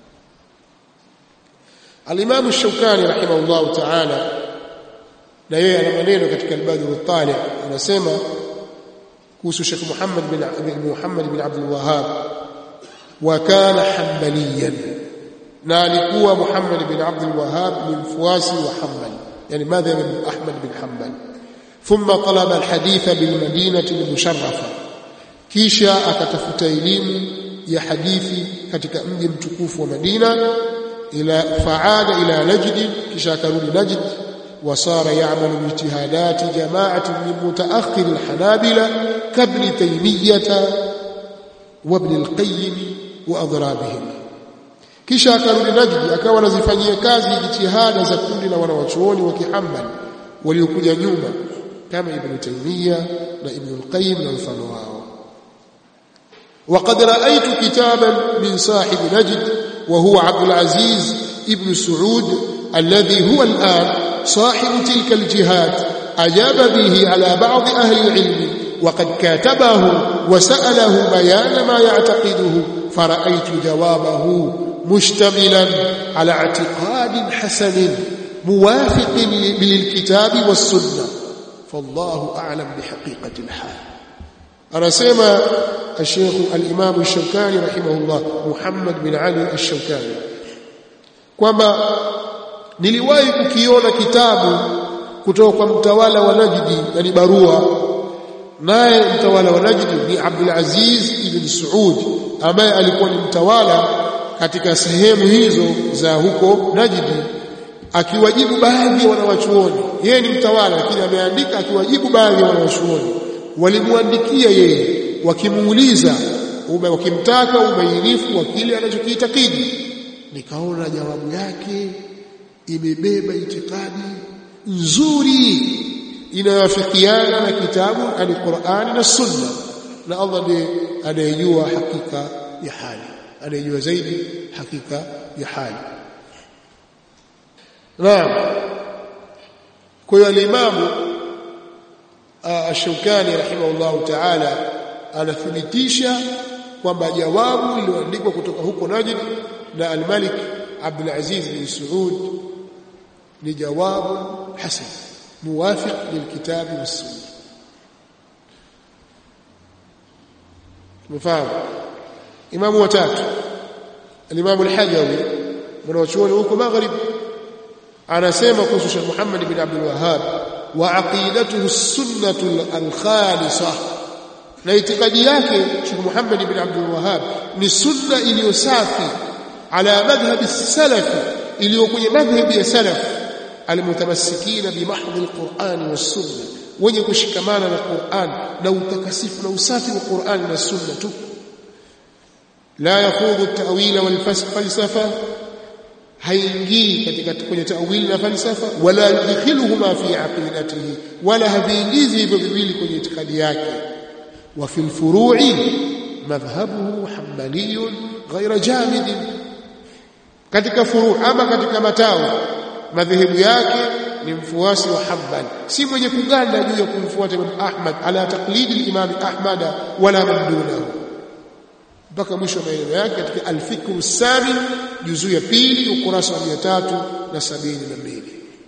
Al-Imam Ash-Shawkani rahimahullah ta'ala na yeye ana maneno katika al-Badr al-Tali', anasema kuhusu Sheikh Muhammad bin Abdul Wahhab, wa kana hanbaliyan, na alikuwa Muhammad bin Abdul Wahhab ni mfuasi wa Hanbali, yani madhhab Ahmad bin Hanbal. Thumma talaba al-haditha bil madinati al-musharrafa, kisha akatafuta elimu ya hadithi katika mji mtukufu wa Madina. ila faada ila Najd, kisha akarudi Najd. wasara ya'malu bi ijtihadati jama'atin min mutaakhir al-hanabila kabni Taymiyyah wa ibn al-Qayyim wa adrabihim. Kisha akarudi Najd, akawa anazifanyia kazi jitihada za kundi la wanawachuoni wa Kihambali waliokuja nyuma kama Ibn Taymiyyah na Ibn al-Qayyim na mfano wao. وقد رأيت كتابا من صاحب نجد وهو عبد العزيز ابن سعود الذي هو الآن صاحب تلك الجهات أجاب به على بعض أهل العلم وقد كاتبه وسأله بيان ما يعتقده، فرأيت جوابه مشتملا على اعتقاد حسن موافق للكتاب والسنة، فالله أعلم بحقيقة الحال. أرسم الشيخ الإمام الشوكاني رحمه الله محمد بن علي الشوكاني kwamba niliwahi kukiona kitabu kutoka kwa mtawala wa Najdi, yani barua, naye mtawala wa Najdi ni Abdul Aziz ibn Saud, ambaye alikuwa ni mtawala katika sehemu hizo za huko Najdi, akiwajibu baadhi ya wanawachuoni. Yeye ni mtawala lakini ameandika akiwajibu baadhi ya wanawachuoni. Walimuandikia yeye wakimuuliza, wakimtaka ubainifu wa kile anachokiitakidi. Nikaona jawabu yake imebeba itikadi nzuri inayofikiana na kitabu al-Qur'an na Sunna, na Allah ndiye anayejua hakika ya hali, anayejua zaidi hakika ya hali. Naam, kwa hiyo al-Imam Ash-Shawkani rahimahullah ta'ala anathibitisha kwamba jawabu lililoandikwa kutoka huko Najd na al-Malik Abdul Aziz bin Saud ni jawabu hasan muwafiq lilkitabi was-sunnah. mfahamu. Imamu wa tatu al-Imam al-Hajawi mwanachuoni huko Maghrib anasema kuhusu Sheikh Muhammad bin Abdul Wahhab, wa aqidatuhu as-sunnatu al-khalisah, na itikadi yake Sheikh Muhammad bin Abdul Wahhab ni sunna iliyo safi, ala madhhab as-salaf, iliyo kwenye madhhabi ya salaf, al-mutamassikina bi mahdh al-Qur'an was-sunnah, wenye kushikamana na Qur'an na utakasifu na usafi wa Qur'an na sunna tu. La yakhudhu at-ta'wil wal-falsafa, haingii katika kwenye ta'wil na falsafa, wala yadkhiluhuma fi aqidatihi, wala haviingizi hivyo viwili kwenye itikadi yake. Wa fil furu'i madhhabuhu hanbaliyun ghayra jamid, katika furu' ama katika matawi madhehebu yake ni mfuasi wa Hanbal, si mwenye kuganda juu ya kumfuata Imam Ahmad ala taqlidi al-Imam Ahmad wala man dunahu, mpaka mwisho wa maneno yake katika al-Fiqh as-Samin juzuu ya 2 ukurasa wa 372.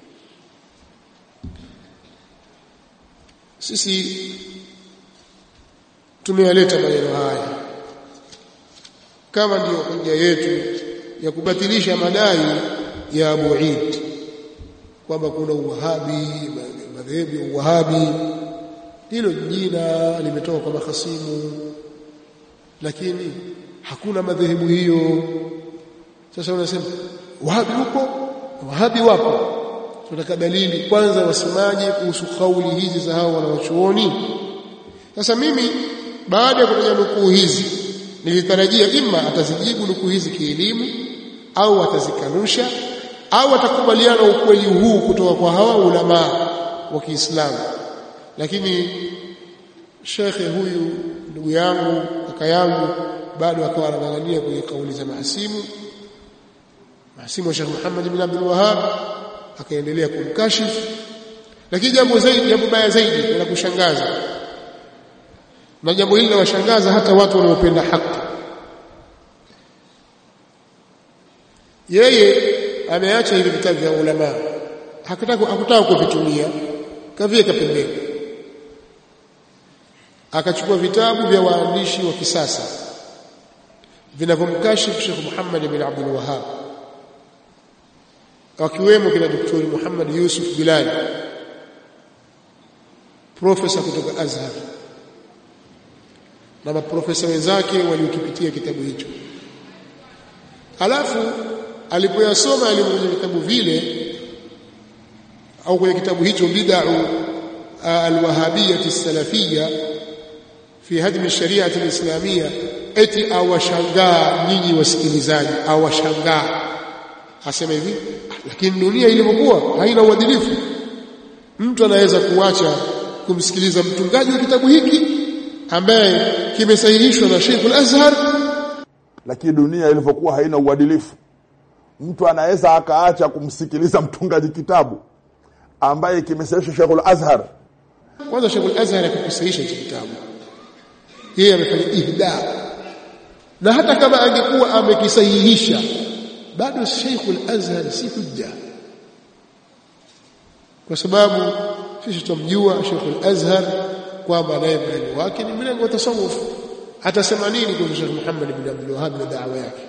Sisi tumeyaleta maneno haya kama ndio hoja yetu ya kubatilisha madai ya Abu Eid kwamba kuna uwahabi, madhehebu ya uwahabi. Hilo jina limetoka kwa mahasimu, lakini hakuna madhehebu hiyo. Sasa unasema wahabi huko, wahabi wapo. Tunataka dalili kwanza, wasemaje kuhusu kauli hizi za hao wanawachuoni. Sasa mimi baada ya kutaja nukuu hizi nilitarajia ima atazijibu nukuu hizi kielimu, au atazikanusha, au atakubaliana ukweli huu kutoka kwa hawa ulama wa Kiislamu. Lakini shekhe huyu ndugu yangu, kaka yangu, bado akawa anang'ang'ania kwenye kauli za mahasimu wa Sheikh Muhammad bin Abdul Wahhab, akaendelea kumkashifu. Lakini jambo baya zaidi la kushangaza, na jambo hili linawashangaza hata watu wanaopenda haki, yeye ameacha hivi vitabu vya ulama, hakutaka kuvitumia, kaviweka pembeni, akachukua vitabu vya waandishi wa kisasa vinavyomkashifu Sheikh Muhammad bin Abdul Wahhab, wakiwemo kina Dr. Muhammad Yusuf Bilal, profesa kutoka Azhar, na maprofesa wenzake waliokipitia kitabu hicho. Alafu alipoyasoma kwenye vitabu vile au kwenye kitabu hicho bid'u al-wahabiyyah as-salafiyyah fi hadm ash-shari'ah al-islamiyyah, eti awashangaa nyinyi wasikilizaji, awashangaa. Asema hivi, lakini dunia ilivyokuwa haina uadilifu, mtu anaweza kuacha kumsikiliza mtungaji wa kitabu hiki ambaye kimesahihishwa na Sheikh al-Azhar. Lakini dunia ilivyokuwa haina uadilifu, mtu anaweza akaacha kumsikiliza mtungaji kitabu ambaye kimesahihishwa Sheikh al-Azhar. Kwanza Sheikh al-Azhar akakusahihisha kitabu, yeye amefanya ihda, na hata kama angekuwa amekisahihisha bado Sheikh al-Azhar si hujja, kwa sababu sisi tumjua Sheikh al-Azhar kwamba naye mlengo wake ni mlengo wa tasawuf. Atasema nini kwa Sheikh Muhammad bin Abdul Wahhab na da'wa yake?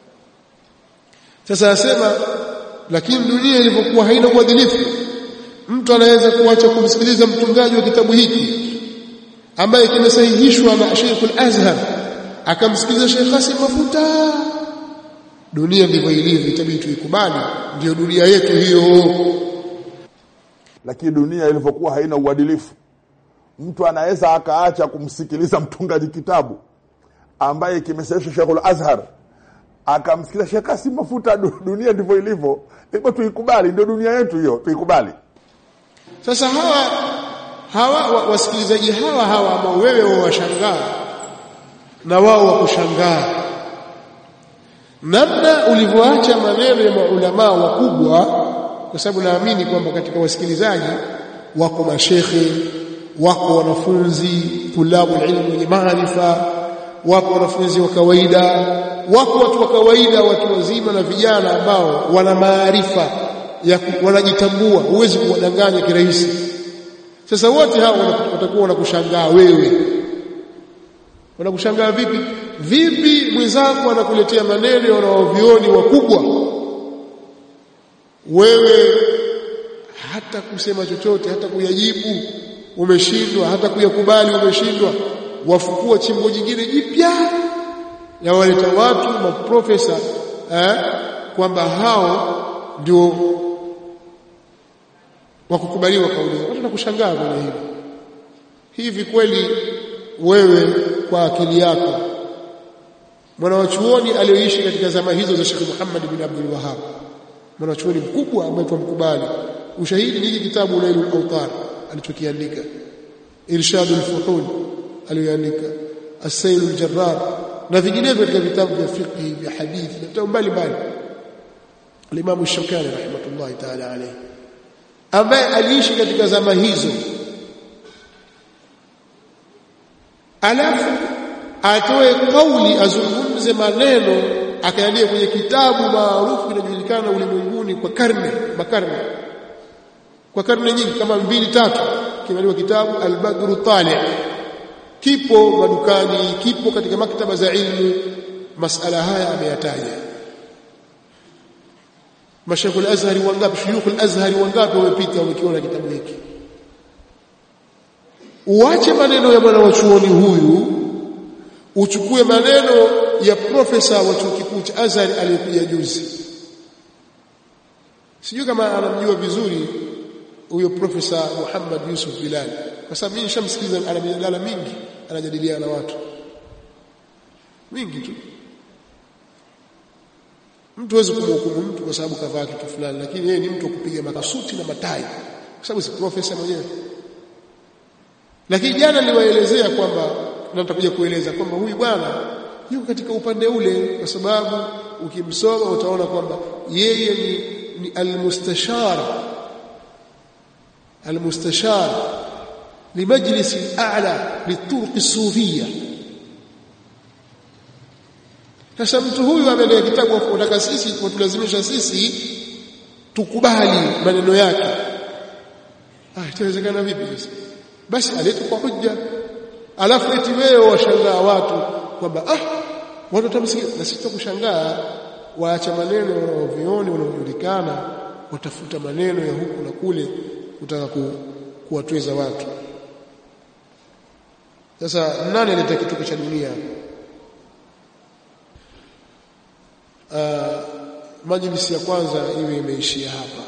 Sasa asema, lakini dunia ilivyokuwa haina uadilifu, mtu anaweza kuacha kumsikiliza mtungaji wa kitabu hiki ambaye kimesahihishwa na Sheikh al-Azhar, akamsikiliza Sheikh Qasim Mafuta. Dunia ndivyo ilivyo, itabidi tuikubali, ndio dunia yetu hiyo. Lakini dunia ilivyokuwa haina uadilifu, mtu anaweza akaacha kumsikiliza mtungaji kitabu ambaye kimesahihishwa Sheikh al-Azhar, akamsikiliza Sheikh Qasim Mafuta. Dunia ndivyo ilivyo, hebu tuikubali, ndio dunia yetu hiyo, tuikubali. Sasa hawa wasikilizaji hawa ambao wewe wawashangaa na wao wakushangaa, namna ulivyoacha maneno ya maulama wakubwa, kwa sababu naamini kwamba katika wasikilizaji wako mashekhe, wako wanafunzi tulabu ilmu wenye maarifa, wako wanafunzi wa kawaida, wako watu wa kawaida, watu wazima na vijana ambao wana maarifa, wanajitambua, huwezi kuwadanganya kirahisi. Sasa wote hao watakuwa wanakushangaa wewe, Wanakushangaa vipi mwenzako anakuletea maneno wanaovioni wakubwa, wewe hata kusema chochote, hata kuyajibu umeshindwa, hata kuyakubali umeshindwa, wafukua chimbo jingine jipya na waleta watu maprofesa kwamba hao ndio wakukubaliwa kauli. Watu wanakushangaa kwenye hili. Hivi kweli wewe kwa akili yako, mwanachuoni aliyoishi katika zama hizo za Sheikh Muhammad bin Abdul Wahhab, mwanachuoni mkubwa ambaye tumkubali, ushahidi ni kitabu Lailul Awtar alichokiandika, Irshadul Fuhul aliyoandika, As-Sailul Jarrar na vinginevyo katika vitabu vya fiqh vya hadithi na vitabu mbalimbali. Al-Imam Shawkani rahimahullah ta'ala alayhi, ambaye aliishi katika zama hizo, alafu atoe kauli, azungumze maneno, akaandika kwenye kitabu maarufu kinajulikana ulimwenguni kwa karne nyingi kama 2-3, kimeandikwa kitabu Al-Badru Tali', kipo madukani, kipo katika maktaba za ilmu. Masala haya ameyataja. Mashaikh al-Azhari wangapi, shuyukh al-Azhari wangapi wamepita wamekiona kitabu hiki. Uache maneno ya bwana wa chuoni huyu, uchukue maneno ya profesa wa chuo kikuu cha Azhar aliyekuja juzi. Sijui kama anamjua vizuri huyo Profesa Muhammad Yusuf Bilal, kwa sababu mimi nishamsikiliza, ana mijadala mingi, anajadiliana na watu mingi tu. Mtu hawezi kumhukumu mtu kwa sababu kavaa kitu fulani, lakini yeye ni mtu kupiga makasuti na matai, kwa sababu si profesa mwenyewe. Lakini jana niliwaelezea kwamba, na nitakuja kueleza kwamba huyu bwana yuko katika upande ule, kwa sababu ukimsoma utaona kwamba yeye ni al-mustashar limajlis al-a'la lituruq as-sufiyya. Sasa mtu huyu ameandika kitabu anataka sisi kutulazimisha sisi tukubali maneno yake. Itawezekana vipi sasa? Basi alete kwa hujja, alafu eti wewe washangaa watu kwamba watu watamsikia. Na sisi tukushangaa, waacha maneno wanaovioni wanaojulikana, watafuta maneno ya huku na kule kutaka kuwatweza watu. Sasa nani aleta kitu cha dunia? Majlisi ya kwanza iwe imeishia hapa.